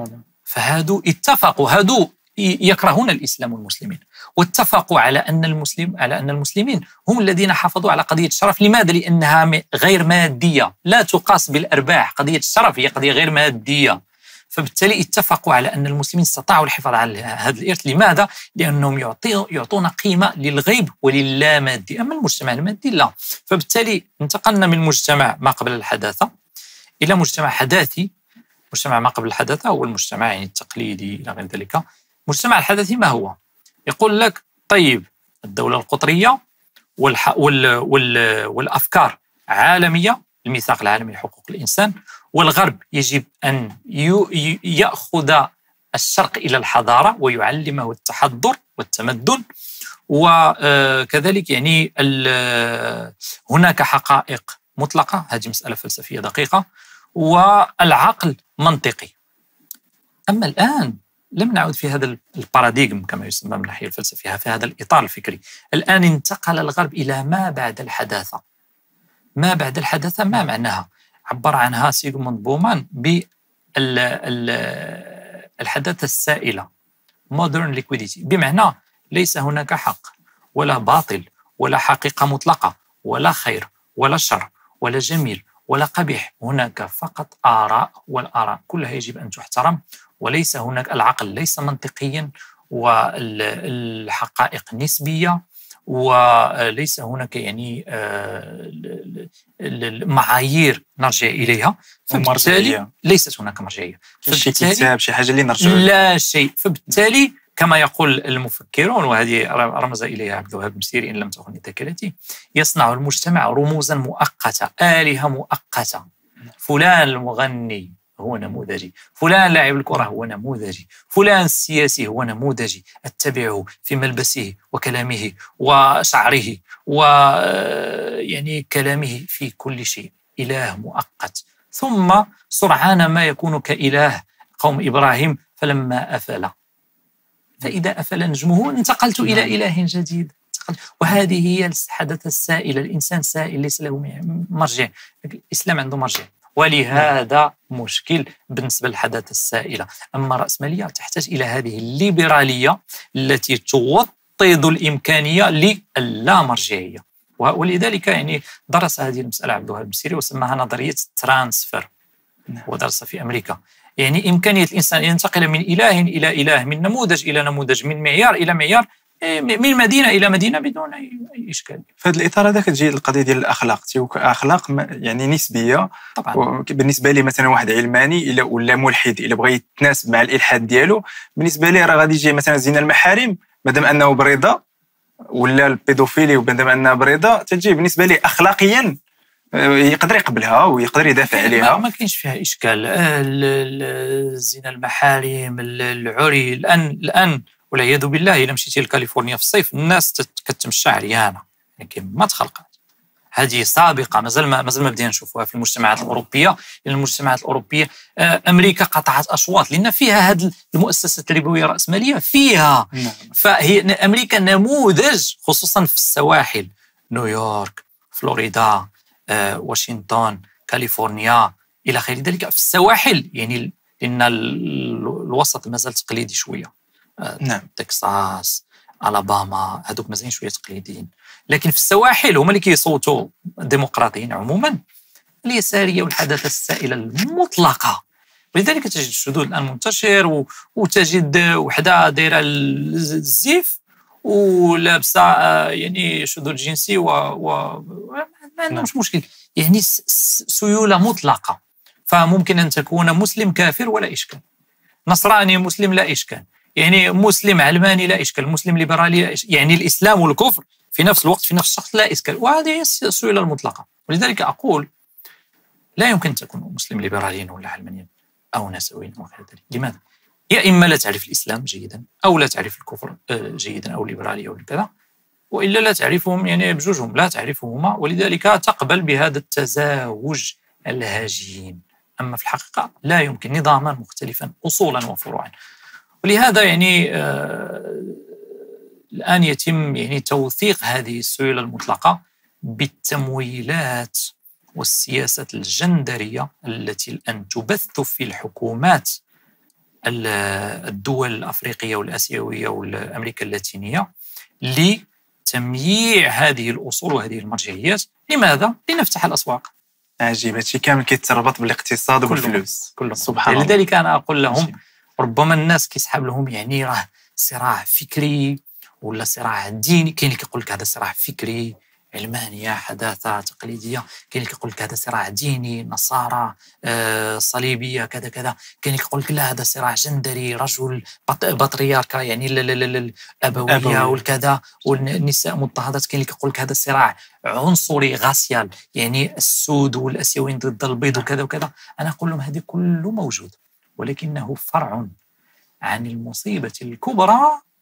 فهادو اتفقوا، هادو يكرهون الاسلام والمسلمين، واتفقوا على ان المسلم على ان المسلمين هم الذين حافظوا على قضيه الشرف. لماذا؟ لانها غير ماديه، لا تقاس بالارباح. قضيه الشرف هي قضيه غير ماديه، فبالتالي اتفقوا على أن المسلمين استطاعوا الحفاظ على هذا الإرث. لماذا؟ لأنهم يعطون قيمة للغيب وللامادي، أما المجتمع المادي لا. فبالتالي انتقلنا من مجتمع ما قبل الحداثة إلى مجتمع حداثي. مجتمع ما قبل الحداثة هو المجتمع يعني التقليدي إلى غير ذلك. مجتمع الحداثي ما هو؟ يقول لك طيب الدولة القطرية والح... وال... وال... والأفكار عالمية، الميثاق العالمي لحقوق الإنسان، والغرب يجب أن يأخذ الشرق إلى الحضارة ويعلمه التحضر والتمدن، وكذلك يعني هناك حقائق مطلقة، هذه مسألة فلسفية دقيقة، والعقل منطقي. أما الآن لم نعود في هذا الباراديغم كما يسمى من الناحية الفلسفية، في هذا الإطار الفكري. الآن انتقل الغرب إلى ما بعد الحداثة. ما بعد الحداثة ما معناها؟ عبر عنها سيغموند بومان بالحداثة السائلة modern liquidity، بمعنى ليس هناك حق ولا باطل ولا حقيقة مطلقة ولا خير ولا شر ولا جميل ولا قبيح، هناك فقط آراء، والآراء كلها يجب أن تحترم، وليس هناك العقل ليس منطقيا، والحقائق نسبية، وليس هناك يعني المعايير نرجع إليها. فبالتالي ليست هناك مرجعية، شي كتاب شي حاجة اللي نرجع لا شيء. فبالتالي كما يقول المفكرون، وهذه رمز إليها عبد الوهاب المسيري إن لم تخن ذاكرتي، يصنع المجتمع رموزا مؤقتة، آلهة مؤقتة. فلان المغني هو نموذجي، فلان لاعب الكرة هو نموذجي، فلان السياسي هو نموذجي، اتبعه في ملبسه وكلامه وشعره ويعني كلامه في كل شيء. إله مؤقت، ثم سرعان ما يكون كإله قوم إبراهيم فلما أفل، فإذا أفل نجمه انتقلت إلى إله جديد. وهذه هي الحدث السائل. الإنسان سائل ليس له مرجع، الإسلام عنده مرجع، ولهذا مشكل بالنسبة للحداثة السائلة. أما الرأسمالية تحتاج إلى هذه الليبرالية التي توطد الإمكانية للامرجعية، ولذلك يعني درس هذه المسألة عبد الوهاب المسيري وسماها نظرية الترانسفير، ودرس في أمريكا. يعني إمكانية الإنسان ينتقل من إله إلى إله، من نموذج إلى نموذج، من معيار إلى معيار، من مدينة إلى مدينة بدون أي إشكال. في هذا الإطار هذا كتجي القضية ديال الأخلاق، أخلاق يعني نسبية طبعا. بالنسبة لي مثلا واحد علماني إلا ولا ملحد إلا بغى يتناسب مع الإلحاد ديالو، بالنسبة لي راه غادي يجي مثلا زنا المحارم مادام أنه بريضة، ولا البيدوفيلي ومادام أنها بريضة، تجي بالنسبة لي أخلاقيا يقدر يقبلها ويقدر يدافع عليها، ما كاينش فيها إشكال. الزنا المحارم، العري، الآن الآن والعياذ بالله الا مشيتي لكاليفورنيا في الصيف الناس كتمشى عريانه، يعني كما تخلقات. هذه سابقه مازال ما مازال ما بدينا نشوفوها في المجتمعات الاوروبيه، لان المجتمعات الاوروبيه امريكا قطعت اشواط لان فيها هذه المؤسسات الربويه الراسماليه فيها. فهي امريكا نموذج خصوصا في السواحل، نيويورك، فلوريدا، واشنطن، كاليفورنيا الى غير ذلك. في السواحل يعني لان الوسط مازال تقليدي شويه، نعم تكساس، الاباما، هذوك مازالين شويه تقليديين. لكن في السواحل هما اللي كيصوتوا ديمقراطيين عموما، اليساريه والحداثه السائله المطلقه. ولذلك تجد الشذوذ الان منتشر، وتجد وحده دايره الزيف ولابسه يعني شذوذ جنسي و, و... ما عندهمش مشكل، يعني سيوله مطلقه. فممكن ان تكون مسلم كافر ولا اشكال، نصراني مسلم لا اشكال، يعني مسلم علماني لا اشكال، مسلم ليبرالي لا إشكال. يعني الاسلام والكفر في نفس الوقت في نفس الشخص لا اشكال، وهذه هي السيوله المطلقه. ولذلك اقول لا يمكن ان تكون مسلم ليبراليا ولا علمانيا او نسويا او غير ذلك. لماذا؟ يا اما لا تعرف الاسلام جيدا، او لا تعرف الكفر جيدا، او الليبراليه او كذا، والا لا تعرفهم، يعني بجوجهم لا تعرفهما، ولذلك تقبل بهذا التزاوج الهجين. اما في الحقيقه لا يمكن، نظاما مختلفا اصولا وفروعا. ولهذا يعني آه الآن يتم يعني توثيق هذه السيولة المطلقة بالتمويلات والسياسات الجندرية التي الآن تبث في الحكومات الدول الأفريقية والآسيوية والأمريكا اللاتينية لتمييع هذه الأصول وهذه المرجعيات. لماذا؟ لنفتح الأسواق. عجيب، هادشي كامل كيتربط بالاقتصاد وبالفلوس كله. سبحان الله. لذلك أنا أقول لهم عجيب. ربما الناس كيسحب لهم يعني راه صراع فكري ولا صراع ديني، كاين اللي كيقول لك هذا صراع فكري، علمانيه، حداثه، تقليديه، كاين اللي كيقول لك هذا صراع ديني، نصارى، آه، صليبيه، كذا كذا، كاين اللي كيقول لك لا هذا صراع جندري، رجل بطريركا يعني الابويه والكذا، والنساء مضطهدات، كاين اللي كيقول لك هذا صراع عنصري غاسيال، يعني السود والاسيويين ضد البيض وكذا وكذا. انا اقول لهم هذه كله موجود، ولكنه فرع عن المصيبه الكبرى،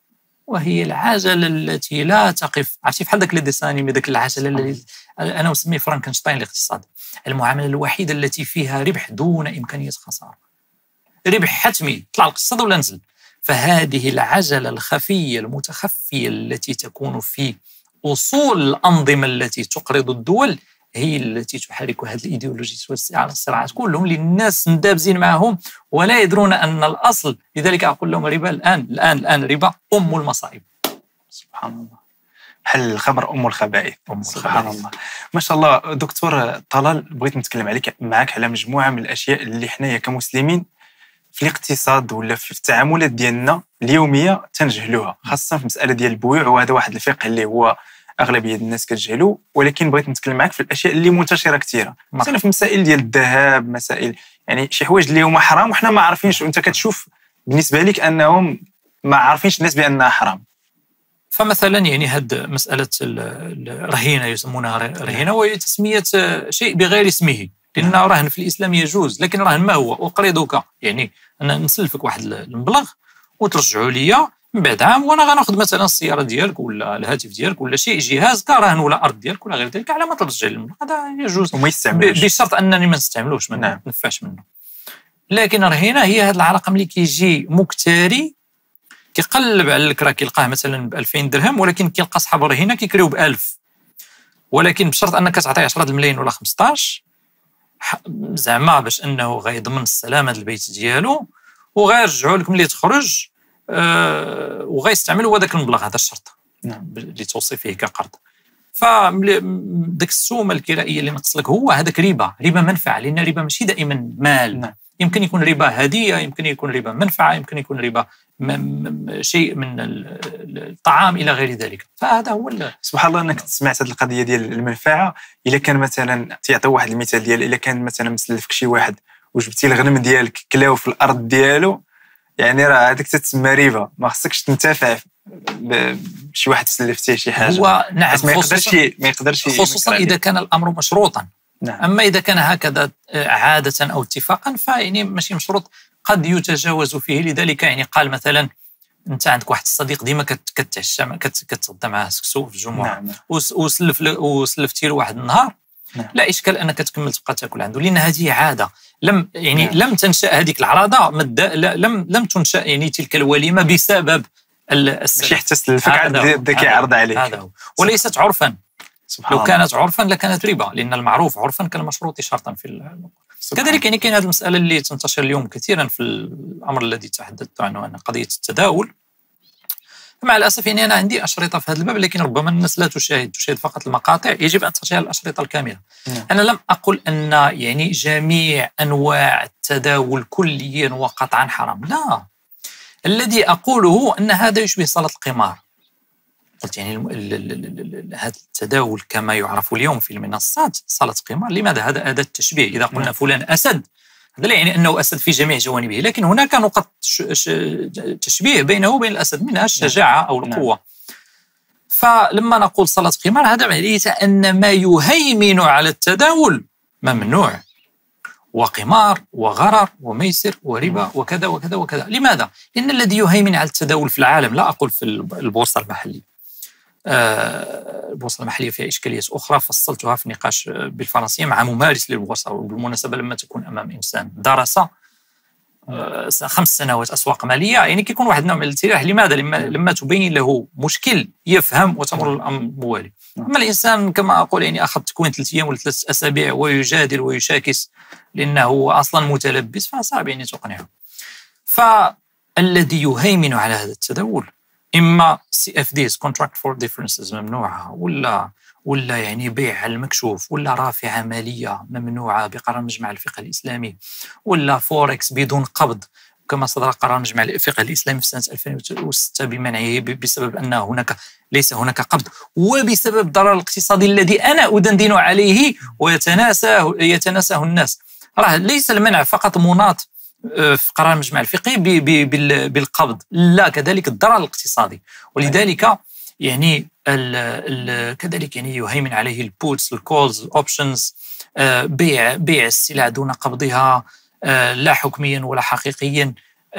وهي العجله التي لا تقف. عرفتي بحال داك لي ديسانيمي، داك العجله اللي انا مسميه فرانكنشتاين الاقتصاد، المعامله الوحيده التي فيها ربح دون امكانيه خساره، ربح حتمي، طلع الاقتصاد ولا نزل. فهذه العجله الخفيه المتخفيه التي تكون في اصول الانظمه التي تقرض الدول هي التي تحرك هذه الايديولوجيا والصراعات كلهم، للناس مدابزين معهم ولا يدرون ان الاصل. لذلك اقول لهم ربا الان الان الان ربا ام المصائب. سبحان الله، حل الخمر ام الخبائث. أم سبحان الخبائث. الله. ما شاء الله دكتور طلال، بغيت نتكلم عليك معك على مجموعه من الاشياء اللي حنايا كمسلمين في الاقتصاد ولا في التعاملات ديالنا اليوميه تنجهلوها، خاصه في مساله ديال البيوع، وهذا واحد الفقه اللي هو اغلبيه الناس كتجهلو. ولكن بغيت نتكلم معك في الاشياء اللي منتشره كثيره، مثلا في مسائل ديال الذهب، مسائل يعني شي حوايج اللي هما حرام وحنا ما عارفينش، وانت كتشوف بالنسبه لك انهم ما عارفينش الناس بانها حرام. فمثلا يعني هاد مساله الرهينه يسمونها رهينه، وهي تسميه شيء بغير اسمه، لان رهن في الاسلام يجوز، لكن رهن ما هو؟ اقرضك، يعني انا نسلفك واحد المبلغ وترجعوا لي من بعد عام، وانا غناخذ مثلا السياره ديالك ولا الهاتف ديالك ولا شيء جهاز كرهن ولا ارض ديالك ولا غير ذلك، على ما ترجع لي المبلغ. هذا يجوز وما يستعملوش بشرط انني ما نستعملوش، ما نتنفعش منه. لكن الرهينه هي هذا العرقم اللي كيجي مكتري كيقلب على الكرا، كيلقاه مثلا ب ألفين درهم، ولكن كيلقى صحاب الرهينه كيكريو ب ألف، ولكن بشرط انك تعطيه عشرة الملايين ولا خمسطاش زعما باش انه غيضمن السلامه البيت ديالو وغيرجعوا لك ملي تخرج، أه وغيستعمل هو داك المبلغ. هذا الشرط نعم اللي توصي فيه كقرض. فداك السومه الكرائيه اللي نقص لك هو هذاك ربا، ربا منفعه، لان ربا ماشي دائما مال. نعم. يمكن يكون ربا هديه، يمكن يكون ربا منفعه، يمكن يكون ربا شيء من الطعام الى غير ذلك. فهذا هو سبحان الله. انك سمعت هذه القضيه ديال المنفعه. الا كان مثلا تعطي واحد المثال ديال الا كان مثلا مسلفك شي واحد وجبتي الغنم ديالك كلاو في الارض ديالو، يعني راه هذيك تتسمى ربا، ما خصكش تنتفع بشي واحد سلفتيه شي حاجه. هو نعم، ما يقدرش ما يقدرش خصوصا اذا كان الامر مشروطا. نعم. اما اذا كان هكذا عاده او اتفاقا فيعني ماشي مشروط، قد يتجاوز فيه. لذلك يعني قال مثلا انت عندك واحد الصديق ديما كتعشى كتغدى معاه سكسو في الجمعه، نعم. وسلف وسلفتي له واحد النهار، نعم. لا اشكال انك تكمل تبقى تاكل عنده، لان هذه عاده لم يعني نعم. لم تنشا هذيك العراضه لم لم تنشا يعني تلك الوليمه بسبب ماشي حتى سلفك عاد بدا كيعرض عليك، هذا هو، وليست عرفا. سبحان لو كانت عرفا لكانت ربا، لان المعروف عرفا كالمشروط شرطا في كذلك. يعني كاين هذه المساله اللي تنتشر اليوم كثيرا في الامر الذي تحدثت عنه، أن قضيه التداول. مع الاسف يعني انا عندي اشرطه في هذا الباب، لكن ربما الناس لا تشاهد تشاهد فقط المقاطع، يجب ان تشاهد الاشرطه الكامله. نعم. انا لم اقل ان يعني جميع انواع التداول كليا وقطعا حرام، لا. الذي اقوله ان هذا يشبه صلاه القمار. قلت يعني هذا التداول كما يعرف اليوم في المنصات صلاه قمار. لماذا؟ هذا اداه تشبيه. اذا قلنا نعم. فلان اسد، هذا لا يعني أنه أسد في جميع جوانبه، لكن هناك نقط تشبيه بينه وبين الأسد، منها الشجاعة أو القوة. فلما نقول صلاة قمار، هذا معناه أن ما يهيمن على التداول ممنوع، وقمار وغرر وميسر وربا وكذا وكذا وكذا. لماذا؟ لأن الذي يهيمن على التداول في العالم، لا أقول في البورصة المحلية، آه البورصة المحلية فيها إشكاليات أخرى فصلتها في نقاش بالفرنسية مع ممارس للبورصة. وبالمناسبة لما تكون أمام إنسان درس آه خمس سنوات أسواق مالية، يعني كيكون واحد النوع من الارتياح. لماذا؟ لما, لما تبين له مشكل يفهم وتمر الأمر موالي. أما الإنسان كما أقول يعني أخذ تكوين ثلاث أيام ولا ثلاث أسابيع ويجادل ويشاكس لأنه أصلا متلبس، فصعب يعني تقنعه. فالذي يهيمن على هذا التداول إما سي اف ديز contract for differences ممنوعة، ولا ولا يعني بيع على المكشوف، ولا رافعة مالية ممنوعة بقرار مجمع الفقه الإسلامي، ولا فوركس بدون قبض كما صدر قرار مجمع الفقه الإسلامي في سنة ألفين وستة بمنعه بسبب أن هناك ليس هناك قبض، وبسبب الضرر الاقتصادي الذي أنا أدندن عليه ويتناساه يتناساه الناس. راه ليس المنع فقط مناط في قرار المجمع الفقهي بالقبض، لا، كذلك الضرر الاقتصادي. ولذلك يعني ال ال كذلك يعني يهيمن عليه البوتس الكولز الاوبشنز، بيع بيع السلع دون قبضها، لا حكميا ولا حقيقيا،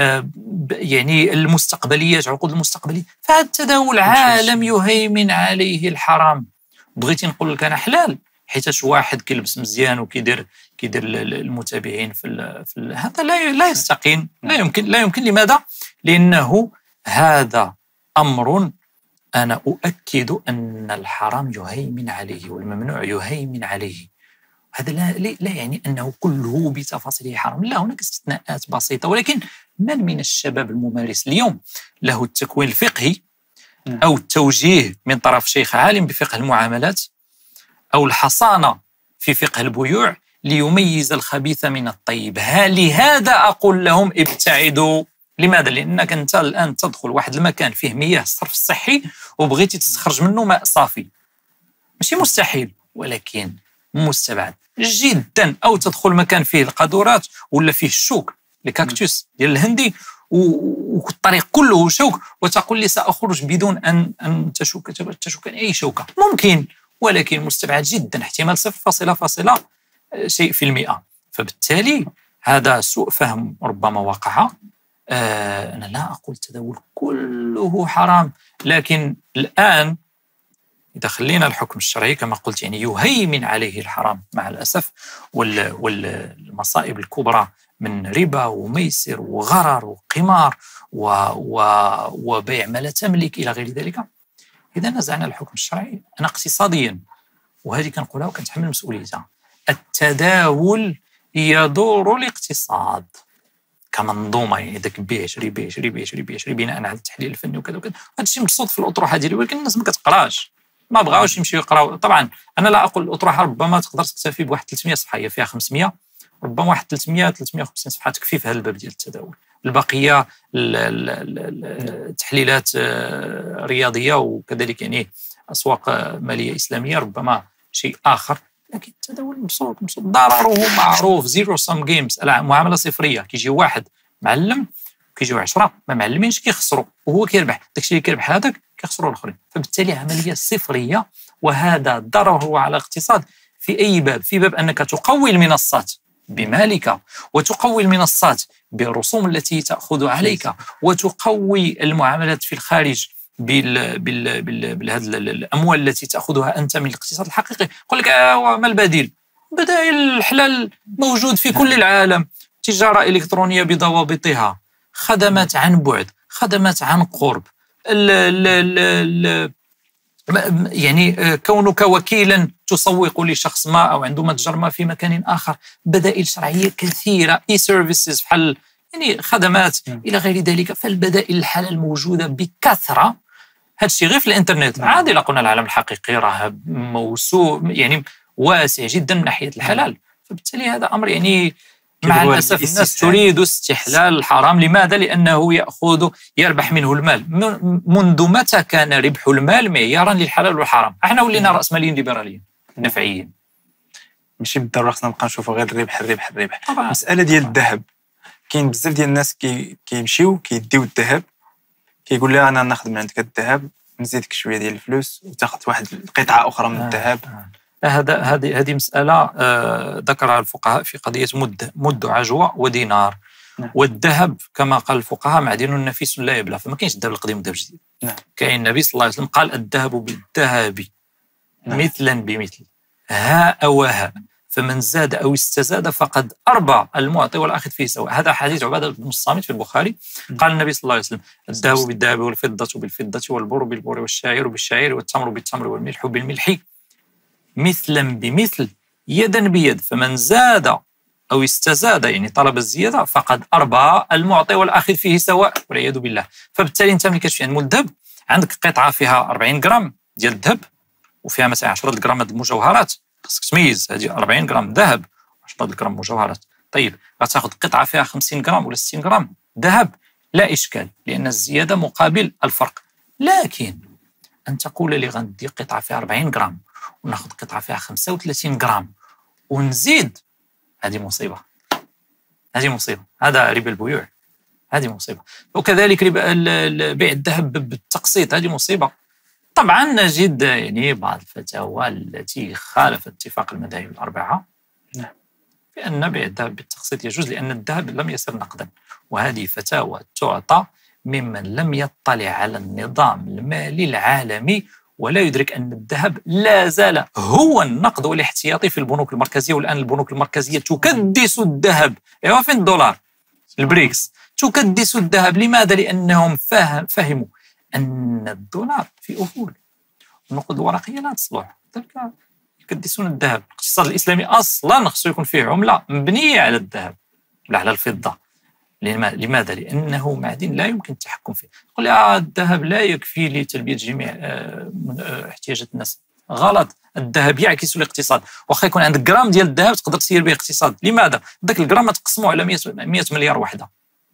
يعني المستقبليات عقود المستقبليه. فهذا التداول عالم يهيمن عليه الحرام. بغيتي نقول لك انا حلال حيت واحد كيلبس مزيان وكيدير كيدير المتابعين في, ال في ال هذا لا لا يستقيم، لا يمكن لا يمكن لماذا؟ لأنه هذا أمر أنا أؤكد أن الحرام يهيمن عليه والممنوع يهيمن عليه. هذا لا لا يعني أنه كله بتفاصيله حرام، لا، هناك استثناءات بسيطة. ولكن من من الشباب الممارس اليوم له التكوين الفقهي أو التوجيه من طرف شيخ عالم بفقه المعاملات أو الحصانة في فقه البيوع ليميز الخبيث من الطيب؟ لهذا أقول لهم ابتعدوا. لماذا؟ لأنك أنت الآن تدخل واحد المكان فيه مياه الصرف الصحي وبغيتي تستخرج منه ماء صافي، ماشي مستحيل ولكن مستبعد جدا. أو تدخل مكان فيه القاذورات ولا فيه الشوك الكاكتوس ديال الهندي والطريق كله شوك وتقول لي سأخرج بدون أن أن تشوك تشوك أي شوكة. ممكن، ولكن مستبعد جدا، احتمال صفر فاصلة فاصلة شيء في المئة. فبالتالي هذا سوء فهم ربما وقع. آه أنا لا أقول التداول كله حرام، لكن الآن إذا خلينا الحكم الشرعي كما قلت يعني يهيمن عليه الحرام مع الأسف، والمصائب الكبرى من ربا وميسر وغرر وقمار وبيع ما لا تملك إلى غير ذلك. إذا نزعنا الحكم الشرعي أنا اقتصاديا، وهذه كنقولها وكنتحمل مسؤوليتها، التداول يدور الاقتصاد كمنظومه، يعني ذاك بيع شري بيع شري بيع شري بيع شري بناء على التحليل الفني وكذا وكذا. هذا الشيء مبسوط في الاطروحه ديالي، ولكن الناس ما كتقراش، ما بغاوش يمشيو يقراو. طبعا انا لا اقول الاطروحه ربما تقدر تكتفي بواحد ثلاثمئة صفحه، هي فيها خمسمئة، ربما واحد ثلاثمئة ثلاثمئة وخمسين صفحه تكفي في هذا الباب ديال التداول. البقيه التحليلات رياضيه وكذلك يعني اسواق ماليه اسلاميه ربما شيء اخر. لكن التداول مبسوط مبسوط ضرره معروف، زيرو سم جيمز، معامله صفريه. كيجي واحد معلم كيجيو عشرة ما معلمينش كيخسروا وهو كيربح، داكشي اللي كيربح هذاك كيخسروا الاخرين. فبالتالي عمليه صفريه، وهذا ضرره على الاقتصاد في اي باب. في باب انك تقوي المنصات بمالك، وتقوي المنصات بالرسوم التي تأخذ عليك، وتقوي المعاملات في الخارج بال بال بال بهذه الأموال التي تأخذها أنت من الاقتصاد الحقيقي. يقول لك آه ما البديل؟ بدائل الحلال موجود في كل العالم، تجارة إلكترونية بضوابطها، خدمات عن بعد، خدمات عن قرب، ال ال ال يعني كونك وكيلا تسوق لشخص ما أو عنده متجر ما في مكان آخر، بدائل شرعية كثيرة، اي سيرفيسز بحال يعني خدمات إلى غير ذلك. فالبدائل الحلال موجودة بكثرة. هذا الشيء غير في الإنترنت، عادي. لا قلنا العالم الحقيقي راه موسوع يعني واسع جدا من ناحية الحلال، فبالتالي هذا أمر يعني مع الأسف الناس تريد استحلال الحرام. لماذا؟ لأنه يأخذ يربح منه المال. منذ متى كان ربح المال معيارا للحلال والحرام؟ احنا ولينا رأسماليين ليبراليين نفعيين، ماشي بالضرورة خصنا نبقى نشوفوا غير الربح الربح الربح. المسألة ديال الذهب، كاين بزاف ديال الناس كي كيمشيو كيديو الذهب، كيقول لها أنا ناخذ من عندك الذهب نزيدك شوية ديال الفلوس وتاخذ واحد قطعة أخرى من الذهب. هذا هذه هذه مسألة آه ذكرها الفقهاء في قضية مد مد عجوة ودينار. نعم. والذهب كما قال الفقهاء معدن نفيس لا يبلى، فما كاينش الذهب القديم والذهب الجديد. نعم. كاين النبي صلى الله عليه وسلم قال الذهب بالذهب. نعم. مثلا بمثل هاء وهاء، فمن زاد أو استزاد فقد أربى المعطي والأخذ فيه سواء. هذا حديث عبادة بن الصامت في البخاري. قال النبي صلى الله عليه وسلم الذهب بالذهب والفضة بالفضة والبر بالبر والشعير بالشعير والتمر بالتمر والملح بالملح مثلا بمثل يدا بيد، فمن زاد أو استزاد يعني طلب الزيادة فقد أربى المعطي والأخذ فيه سواء والعياذ بالله. فبالتالي أنت ملي كتمشي عند مول الذهب عندك قطعة فيها أربعين غرام ديال الذهب وفيها مثلا عشرة غرام المجوهرات، خصك تميز هذه أربعين غرام ذهب عشرة غرام مجوهرات. طيب غتاخذ قطعة فيها خمسين غرام ولا ستين غرام ذهب، لا إشكال، لأن الزيادة مقابل الفرق. لكن أن تقول لي غندي قطعة فيها أربعين غرام وناخذ قطعة فيها خمسة وثلاثين غرام ونزيد، هذه مصيبة، هذه مصيبة، هذا ربا البيوع، هذه مصيبة. وكذلك ربا بيع الذهب بالتقسيط، هذه مصيبة. طبعا نجد يعني بعض الفتاوى التي خالفت اتفاق المذاهب الأربعة بأن بيع الذهب بالتقسيط يجوز لأن الذهب لم يصير نقدا، وهذه فتاوى تعطى ممن لم يطلع على النظام المالي العالمي ولا يدرك أن الذهب لا زال هو النقد والاحتياطي في البنوك المركزية. والآن البنوك المركزية تكدس الذهب. إيوا فين الدولار؟ البريكس تكدس الذهب. لماذا؟ لأنهم فهم فهموا أن الدولار في أفول، النقود الورقية لا تصلح، يكدسون الذهب. الاقتصاد الإسلامي أصلا خصو يكون فيه عملة مبنية على الذهب لا على الفضة. لماذا؟ لأنه معدن لا يمكن التحكم فيه. يقول آه الذهب لا يكفي لتلبية جميع احتياجات الناس. غلط، الذهب يعكس الاقتصاد. واخا يكون عندك جرام ديال الذهب تقدر تسير به اقتصاد. لماذا؟ ذاك الجرام تقسمه على مئة مليار وحده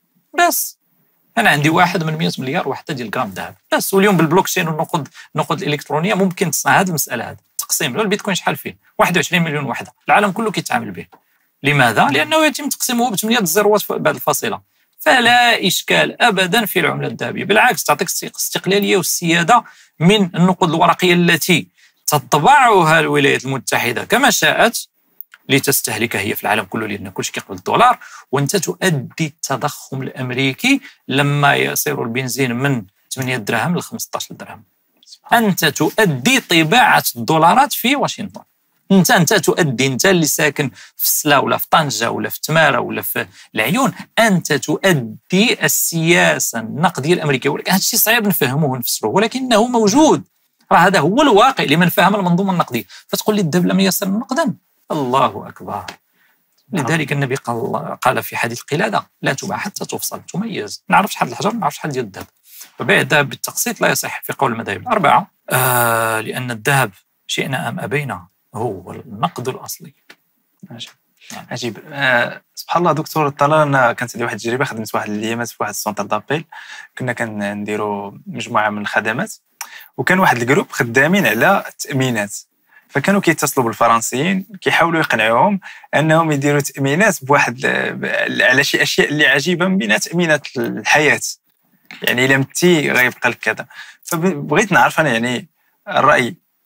بس. أنا عندي واحد من مئة مليار وحده ديال جرام ذهب بس. واليوم بالبلوكشين والنقود النقود الإلكترونية ممكن تصنع هذه المسألة. هذه تقسيم البيتكوين شحال فيه؟ واحد وعشرين مليون وحده، العالم كله كيتعامل به. لماذا؟ لأنه يتم تقسيمه بثمانية الزروات بعد الفاصلة. فلا إشكال أبدا في العملة الذهبية، بالعكس تعطيك استقلالية والسيادة من النقود الورقية التي تطبعها الولايات المتحدة كما شاءت لتستهلكها هي في العالم كله، لأن كل شيء كيقبل الدولار. وأنت تؤدي التضخم الأمريكي لما يصير البنزين من ثمانية دراهم ل خمسة عشر درهم. أنت تؤدي طباعة الدولارات في واشنطن. انت انت تؤدي، انت اللي ساكن في السلا ولا في طنجة ولا في تمارة ولا في العيون، انت تؤدي السياسة النقدية الامريكيه. ولكن هذا الشيء صعيب نفهموه ونفسروه، ولكنه موجود. راه هذا هو الواقع لمن فهم المنظومة النقدية. فتقول لي الذهب لم يصير نقدا؟ الله اكبر. لذلك النبي قال قال في حديث القلادة لا تباع حتى تفصل، تميز. نعرف شحال الحجر، نعرف شحال ديال الذهب. فبيع الذهب بالتقسيط لا يصح في قول المذاهب الأربعة، آه لأن الذهب شئنا أم أبينا هو النقد الأصلي. عجيب. عجيب. أه سبحان الله دكتور طلال، أنا كانت عندي واحد التجربة، خدمت واحد الأيامات في واحد السونتر دابيل، كنا كنديروا مجموعة من الخدمات، وكان واحد الجروب خدامين على التأمينات، فكانوا كيتصلوا بالفرنسيين كيحاولوا يقنعوهم أنهم يديروا تأمينات بواحد على شي أشياء اللي عجيبة، من بينها تأمينات الحياة، يعني إلا متي غيبقى لك كذا. فبغيت نعرف أنا يعني الرأي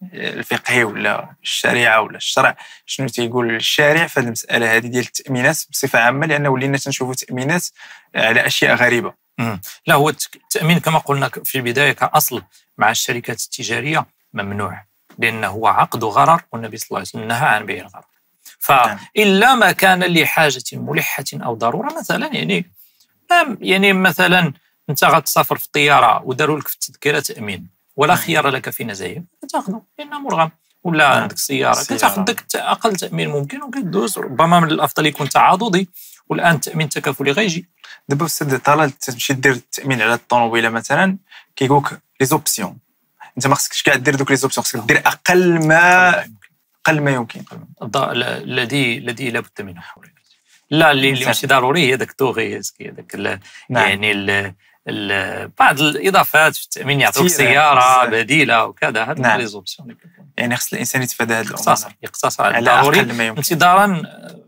الفقهي ولا الشريعه ولا الشرع، شنو تيقول الشارع في هذه المساله هذه ديال التامينات بصفه عامه، لان ولينا تنشوفوا تامينات على اشياء غريبه. مم. لا، هو التامين كما قلنا في البدايه كاصل مع الشركات التجاريه ممنوع، لانه هو عقد غرر، والنبي صلى الله عليه وسلم نهى عن بيع الغرر. فإلا ما كان لحاجة ملحة أو ضرورة، مثلا يعني يعني مثلا أنت غتسافر في الطيارة وداروا لك في التذكرة تأمين ولا خيار لك في نزايا، تاخذه لأنه مرغم، ولا عندك سيارة كتاخذ داك أقل تأمين ممكن وكدوز. ربما من الأفضل يكون تعاضدي، والآن التأمين التكافلي غيجي. دابا أستاذ طلال تمشي دير التأمين على الطوموبيلة مثلا، كيقولك لي زوبسيون، أنت ما خصكش كاع دير دوك لي زوبسيون، خصك دير أقل ما أقل ما يمكن. الذي الذي لا بد منه. لا، اللي اللي ماشي ضروري هي داك توغيس، هذاك يعني ال ال بعض الاضافات في التامين، يعطوك سياره بديله وكذا. هذا نعم. لي زوبسيون يعني خص الانسان يتفادى هذه الامور، يقتصر يقتصر على الضروري انتظارا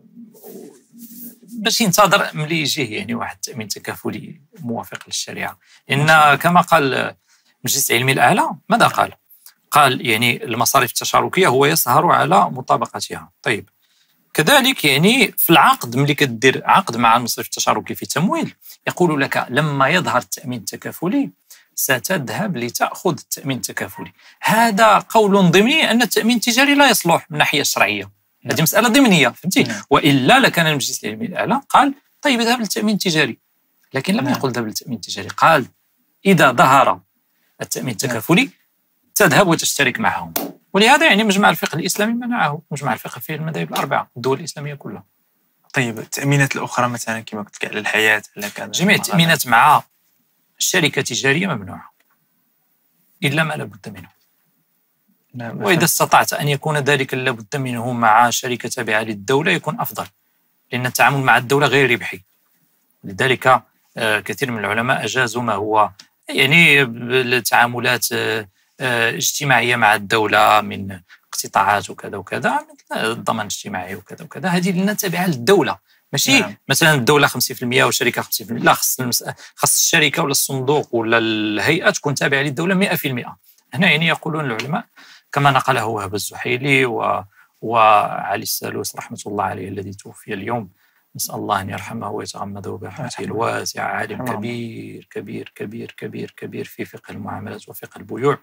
باش ينتظر ملي يجيه يعني واحد التامين تكافلي موافق للشريعه. ان كما قال المجلس العلمي الاعلى، ماذا قال؟ قال يعني المصاريف التشاركيه هو يسهر على مطابقتها. طيب كذلك يعني في العقد، ملي كدير عقد مع المصرف التشاركي في تمويل، يقول لك لما يظهر التأمين التكافلي ستذهب لتأخذ التأمين التكافلي. هذا قول ضمني أن التأمين التجاري لا يصلح من الناحية الشرعية. هذه مسألة ضمنية، فهمتي؟ وإلا لكان المجلس العلمي الأعلى قال طيب اذهب للتأمين التجاري، لكن لم يقل ذهب للتأمين التجاري، قال إذا ظهر التأمين التكافلي تذهب وتشترك معهم. ولهذا يعني مجمع الفقه الإسلامي منعه، مجمع الفقه فيه المذاهب الأربعة الدول الإسلامية كلها. طيب التأمينات الأخرى مثلا كما قلت على الحياة، على كذا، جميع التأمينات مع الشركة التجارية ممنوعة إلا ما لابد منه. نعم. وإذا استطعت أن يكون ذلك لابد منه مع شركة تابعة للدولة يكون أفضل، لأن التعامل مع الدولة غير ربحي. لذلك كثير من العلماء أجازوا ما هو يعني التعاملات اجتماعية مع الدولة من اقتطاعات وكذا وكذا، الضمان الاجتماعي وكذا وكذا، هذه لنا تابعة للدولة، ماشي نعم. مثلا الدولة خمسين بالمئة والشركة خمسين بالمئة، لا، خص خص الشركة ولا الصندوق ولا الهيئة تكون تابعة للدولة مئة بالمئة. هنا يعني يقولون العلماء كما نقله وهب الزحيلي و... وعلي السالوس رحمة الله عليه الذي توفي اليوم، نسأل الله أن يرحمه ويتغمده برحمته الواسعة، عالم كبير كبير كبير كبير كبير في فقه المعاملات وفقه البيوع،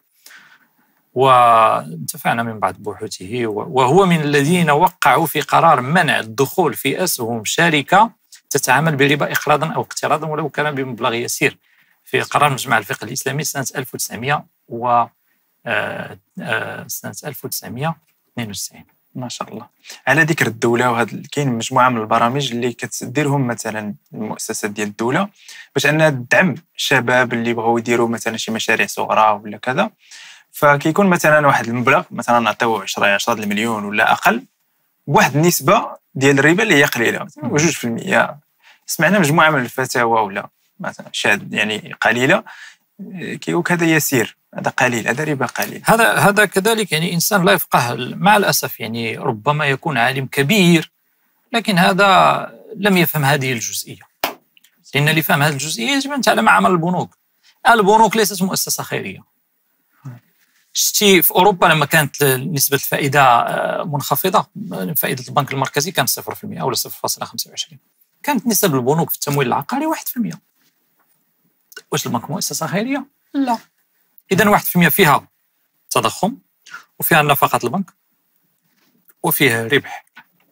وانتفعنا من بعد بحوثه، وهو من الذين وقعوا في قرار منع الدخول في أسهم شركة تتعامل بربا إقراضا أو اقتراضا ولو كان بمبلغ يسير، في قرار مجمع الفقه الإسلامي سنة ألف وتسعمائة و سنة ألف وتسعمائة واثنين وتسعين. ما شاء الله. على ذكر الدولة، وهذا كاين مجموعة من البرامج اللي كتديرهم مثلا المؤسسات ديال الدولة باش أنها تدعم الشباب اللي بغاو يديروا مثلا شي مشاريع صغرى ولا كذا، فكيكون مثلا واحد المبلغ مثلا نعطيوه عشرة المليون ولا أقل بواحد النسبة ديال الربا اللي هي قليلة، وجوج في المئة. سمعنا مجموعة من الفتاوى ولا مثلا شاد يعني قليلة كيقولك هذا يسير، هذا قليل، هذا ربا قليل. هذا هذا كذلك يعني إنسان لا يفقه مع الأسف، يعني ربما يكون عالم كبير لكن هذا لم يفهم هذه الجزئية، لأن لفهم هذه الجزئية يجب أن تعلم عمل البنوك. البنوك ليست مؤسسة خيرية. شتي في أوروبا لما كانت نسبة الفائدة منخفضة، فائدة البنك المركزي كانت صفر في المئة أو صفر فاصلة خمسة وعشرين، كانت نسب البنوك في التمويل العقاري واحد في المئة. واش البنك مؤسسة خيرية؟ لا. إذن واحد في المئة فيها تضخم وفيها نفقات البنك وفيها ربح.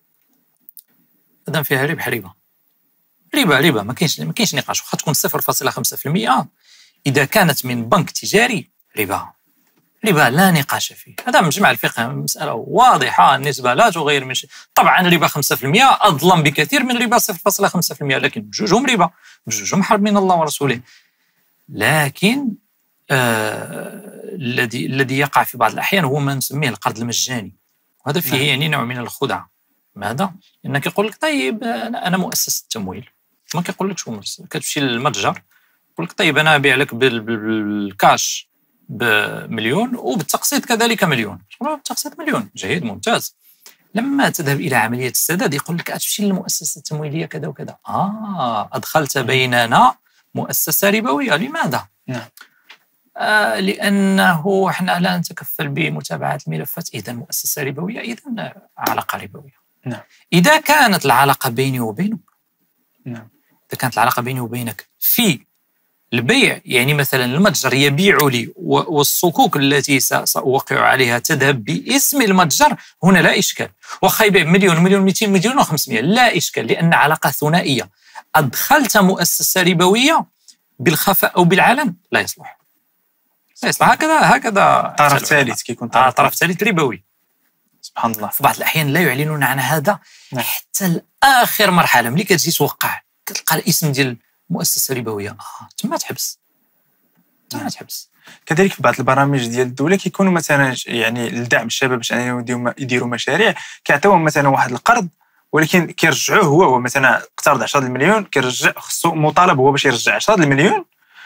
إذن فيها ربح ربا ربا ربا ما كاينش ما كاينش نقاش. واخا تكون صفر فاصلة خمسة في المئة إذا كانت من بنك تجاري ربا ربا لا نقاش فيه. هذا مجمع الفقه مسألة واضحة، النسبة لا تغير من شيء. طبعا ربا خمسة في المئة أظلم بكثير من ربا صفر فاصلة خمسة في المئة، لكن بجوجهم ربا، بجوجهم حرب من الله ورسوله. لكن آه الذي الذي يقع في بعض الأحيان هو ما نسميه القرض المجاني، وهذا فيه يعني نوع من الخدعة. ماذا؟ إنك يقول لك طيب أنا مؤسسة تمويل، ما كيقول لك شو، كتمشي للمتجر يقول لك طيب أنا أبيع لك بالكاش بمليون وبالتقسيط كذلك مليون. بالتقسيط مليون، جيد ممتاز. لما تذهب إلى عملية السداد يقول لك أتمشي للمؤسسة التمويلية كذا وكذا. آه أدخلت بيننا مؤسسة ربوية. لماذا؟ نعم. آه لأنه احنا لا نتكفل بمتابعة الملفات، إذا مؤسسة ربوية، إذا علاقة ربوية. نعم. إذا كانت العلاقة بيني وبينك، نعم. إذا كانت العلاقة بيني وبينك في البيع، يعني مثلا المتجر يبيع لي والصكوك التي سأوقع عليها تذهب باسم المتجر، هنا لا إشكال. وخا يبيع مليون مليون مئتين مليون وخمسمائة، لا إشكال، لأن علاقة ثنائية. أدخلت مؤسسة ربوية بالخفاء أو بالعلن لا يصلح، لا يصلح. هكذا هكذا طرف ثالث كيكون طرف, طرف ثالث ربوي. سبحان الله. في بعض الأحيان لا يعلنون عن هذا. نعم. حتى لآخر مرحلة، ملي كتجي توقع كتلقى الاسم ديال مؤسسة ربوية، آه تما تحبس، تما نعم. تحبس. كذلك في بعض البرامج ديال الدوله كيكونوا مثلا يعني لدعم الشباب باش انهم يديروا مشاريع، كيعطيوهم مثلا واحد القرض، ولكن كيرجعوه هو هو مثلا اقترض عشرة المليون، كيرجع خصو مطالب هو باش يرجع عشرة المليون،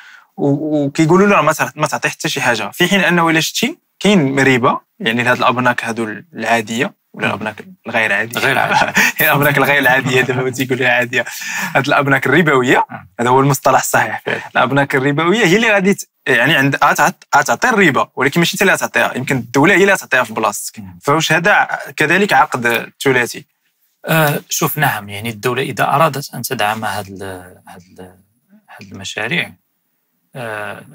وكيقولوا له ما تعطيه حتى شي حاجه، في حين انه الا شتي كاين ربا، يعني هاد الابناك هادو العاديه ولا الابناك الغير عاديه، غير عاديه الابناك الغير العاديه دابا تيقولوا عاديه، هاد الابناك الربويه، هذا هو المصطلح الصحيح. الابناك الربويه هي اللي غادي يعني عند تعطي الربا، ولكن ماشي انت اللي تعطيها، يمكن الدوله هي اللي تعطيها في بلاصتك. فواش هذا كذلك عقد ثلاثي؟ آه شوف، نعم، يعني الدوله اذا ارادت ان تدعم هاد هاد هاد المشاريع آه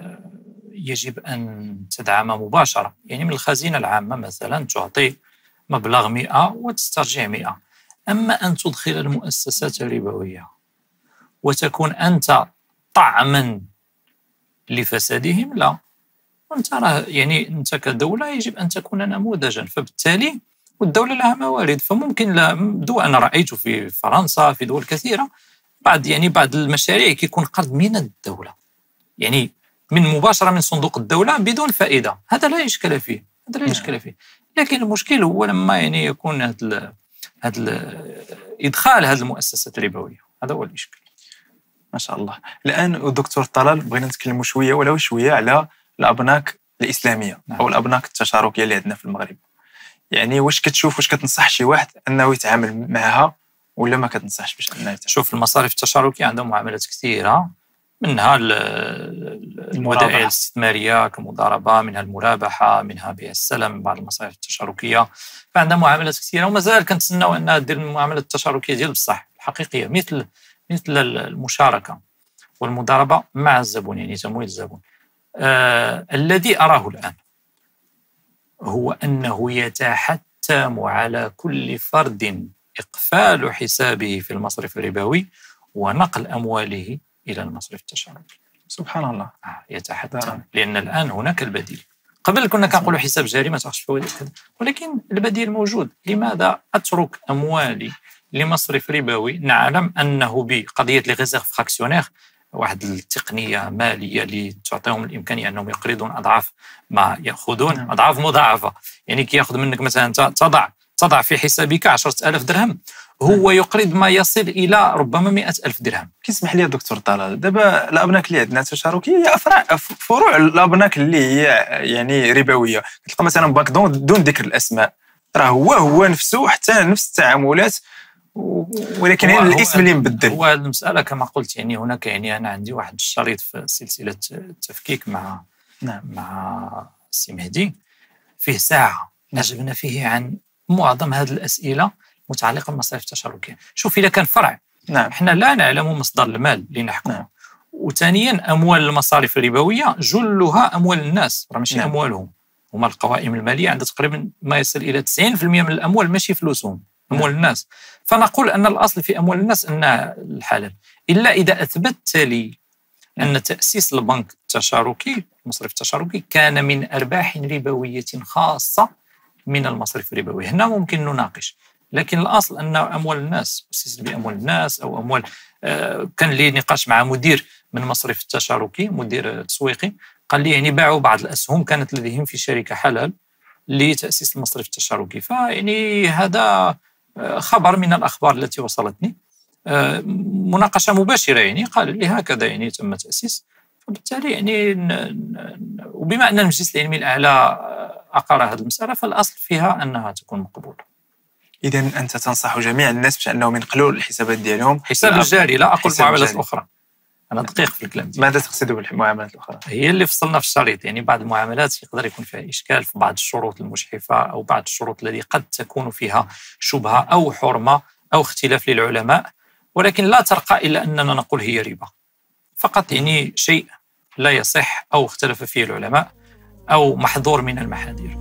يجب ان تدعم مباشره، يعني من الخزينه العامه مثلا تعطي مبلغ مئة وتسترجع مئة. اما ان تدخل المؤسسات الربويه وتكون انت طعما لفسادهم، لا. وانت راه يعني انت كدوله يجب ان تكون نموذجا، فبالتالي والدوله لها موارد، فممكن لا دول، انا رايت في فرنسا في دول كثيره بعض يعني بعض المشاريع كيكون قرض من الدوله، يعني من مباشره من صندوق الدوله بدون فائده، هذا لا اشكال فيه، هذا لا اشكال فيه. لكن المشكل هو لما يعني يكون هذا هذا ادخال هذه المؤسسات الربويه، هذا هو الاشكال. ما شاء الله. الان دكتور طلال بغينا نتكلموا شويه ولو شويه على الابناك الاسلاميه. نعم. او الابناك التشاركيه اللي عندنا في المغرب. يعني واش كتشوف، واش كتنصح شي واحد انه يتعامل معها ولا ما كتنصحش باش انه يتعامل؟ شوف، المصارف التشاركيه عندهم معاملات كثيره، منها الودائع الاستثماريه كمضاربه، منها المرابحه، منها بيع السلم، بعض المصارف التشاركيه، فعندها معاملات كثيره، ومازال كنتسناو انها دير المعاملات التشاركيه ديال بصح الحقيقيه، مثل مثل المشاركه والمضاربه مع الزبون، يعني تمويل الزبون. آه الذي اراه الان هو انه يتحتم على كل فرد اقفال حسابه في المصرف الربوي ونقل امواله إلى المصرف التشاركي. سبحان الله. آه يتحتم، لأن الآن هناك البديل. قبل كنا كنقولوا حساب جاري ما تاخذش فوائد كذا، ولكن البديل موجود. لماذا أترك أموالي لمصرف ربوي نعلم أنه بقضية لي ريزيرف فراكسيونير، واحد التقنية مالية اللي تعطيهم الإمكانية أنهم يقرضون أضعاف ما يأخذون، نعم. أضعاف مضاعفة، يعني كي يأخذ منك مثلا تضع تضع في حسابك عشرة آلاف درهم، هو يقرض ما يصل إلى ربما مئة ألف درهم. كيسمح لي دكتور طلال، دابا الأبناك اللي عندنا تشاركية هي أفرع فروع الأبناك اللي هي يعني ربوية، تلقى مثلا بنك دون ذكر الأسماء، راه هو هو نفسه حتى نفس التعاملات، ولكن هو الاسم اللي مبدل. هو المسألة كما قلت، يعني هناك يعني أنا عندي واحد الشريط في سلسلة التفكيك مع نعم. مع سي مهدي، فيه ساعة نجبنا فيه عن معظم هذه الأسئلة متعلقة بالمصارف التشاركية. شوف، إذا كان فرع، نعم. احنا لا نعلم مصدر المال اللي نحكمه، نعم. وثانيا أموال المصارف الربوية جلها أموال الناس، راه ماشي نعم. أموالهم، هما القوائم المالية عندها تقريبا ما يصل إلى تسعين بالمئة من الأموال ماشي فلوسهم، أموال نعم. الناس. فنقول أن الأصل في أموال الناس أنها الحلال، إلا إذا أثبت لي أن تأسيس البنك التشاركي، المصرف التشاركي، كان من أرباح ربوية خاصة من المصرف الربوي، هنا ممكن نناقش. لكن الأصل أن أموال الناس أسست بأموال الناس، أو أموال آه كان لي نقاش مع مدير من المصرف التشاركي، مدير تسويقي، قال لي يعني باعوا بعض الأسهم كانت لديهم في شركة حلال لتأسيس المصرف التشاركي. فيعني هذا خبر من الأخبار التي وصلتني، آه مناقشة مباشرة، يعني قال لي هكذا يعني تم تأسيس. فبالتالي يعني وبما أن المجلس العلمي الأعلى أقر هذه المسألة، فالأصل فيها أنها تكون مقبولة. إذا أنت تنصح جميع الناس باش أنهم ينقلوا الحسابات ديالهم حساب الجاري، لا أقول معاملات أخرى. أنا دقيق في الكلام ديالي. ماذا تقصد بالمعاملات الأخرى؟ هي اللي فصلنا في الشريط، يعني بعض المعاملات يقدر يكون فيها إشكال في بعض الشروط المجحفة أو بعض الشروط التي قد تكون فيها شبهة أو حرمة أو اختلاف للعلماء، ولكن لا ترقى إلى أننا نقول هي ربا، فقط يعني شيء لا يصح أو اختلف فيه العلماء أو محظور من المحاذير.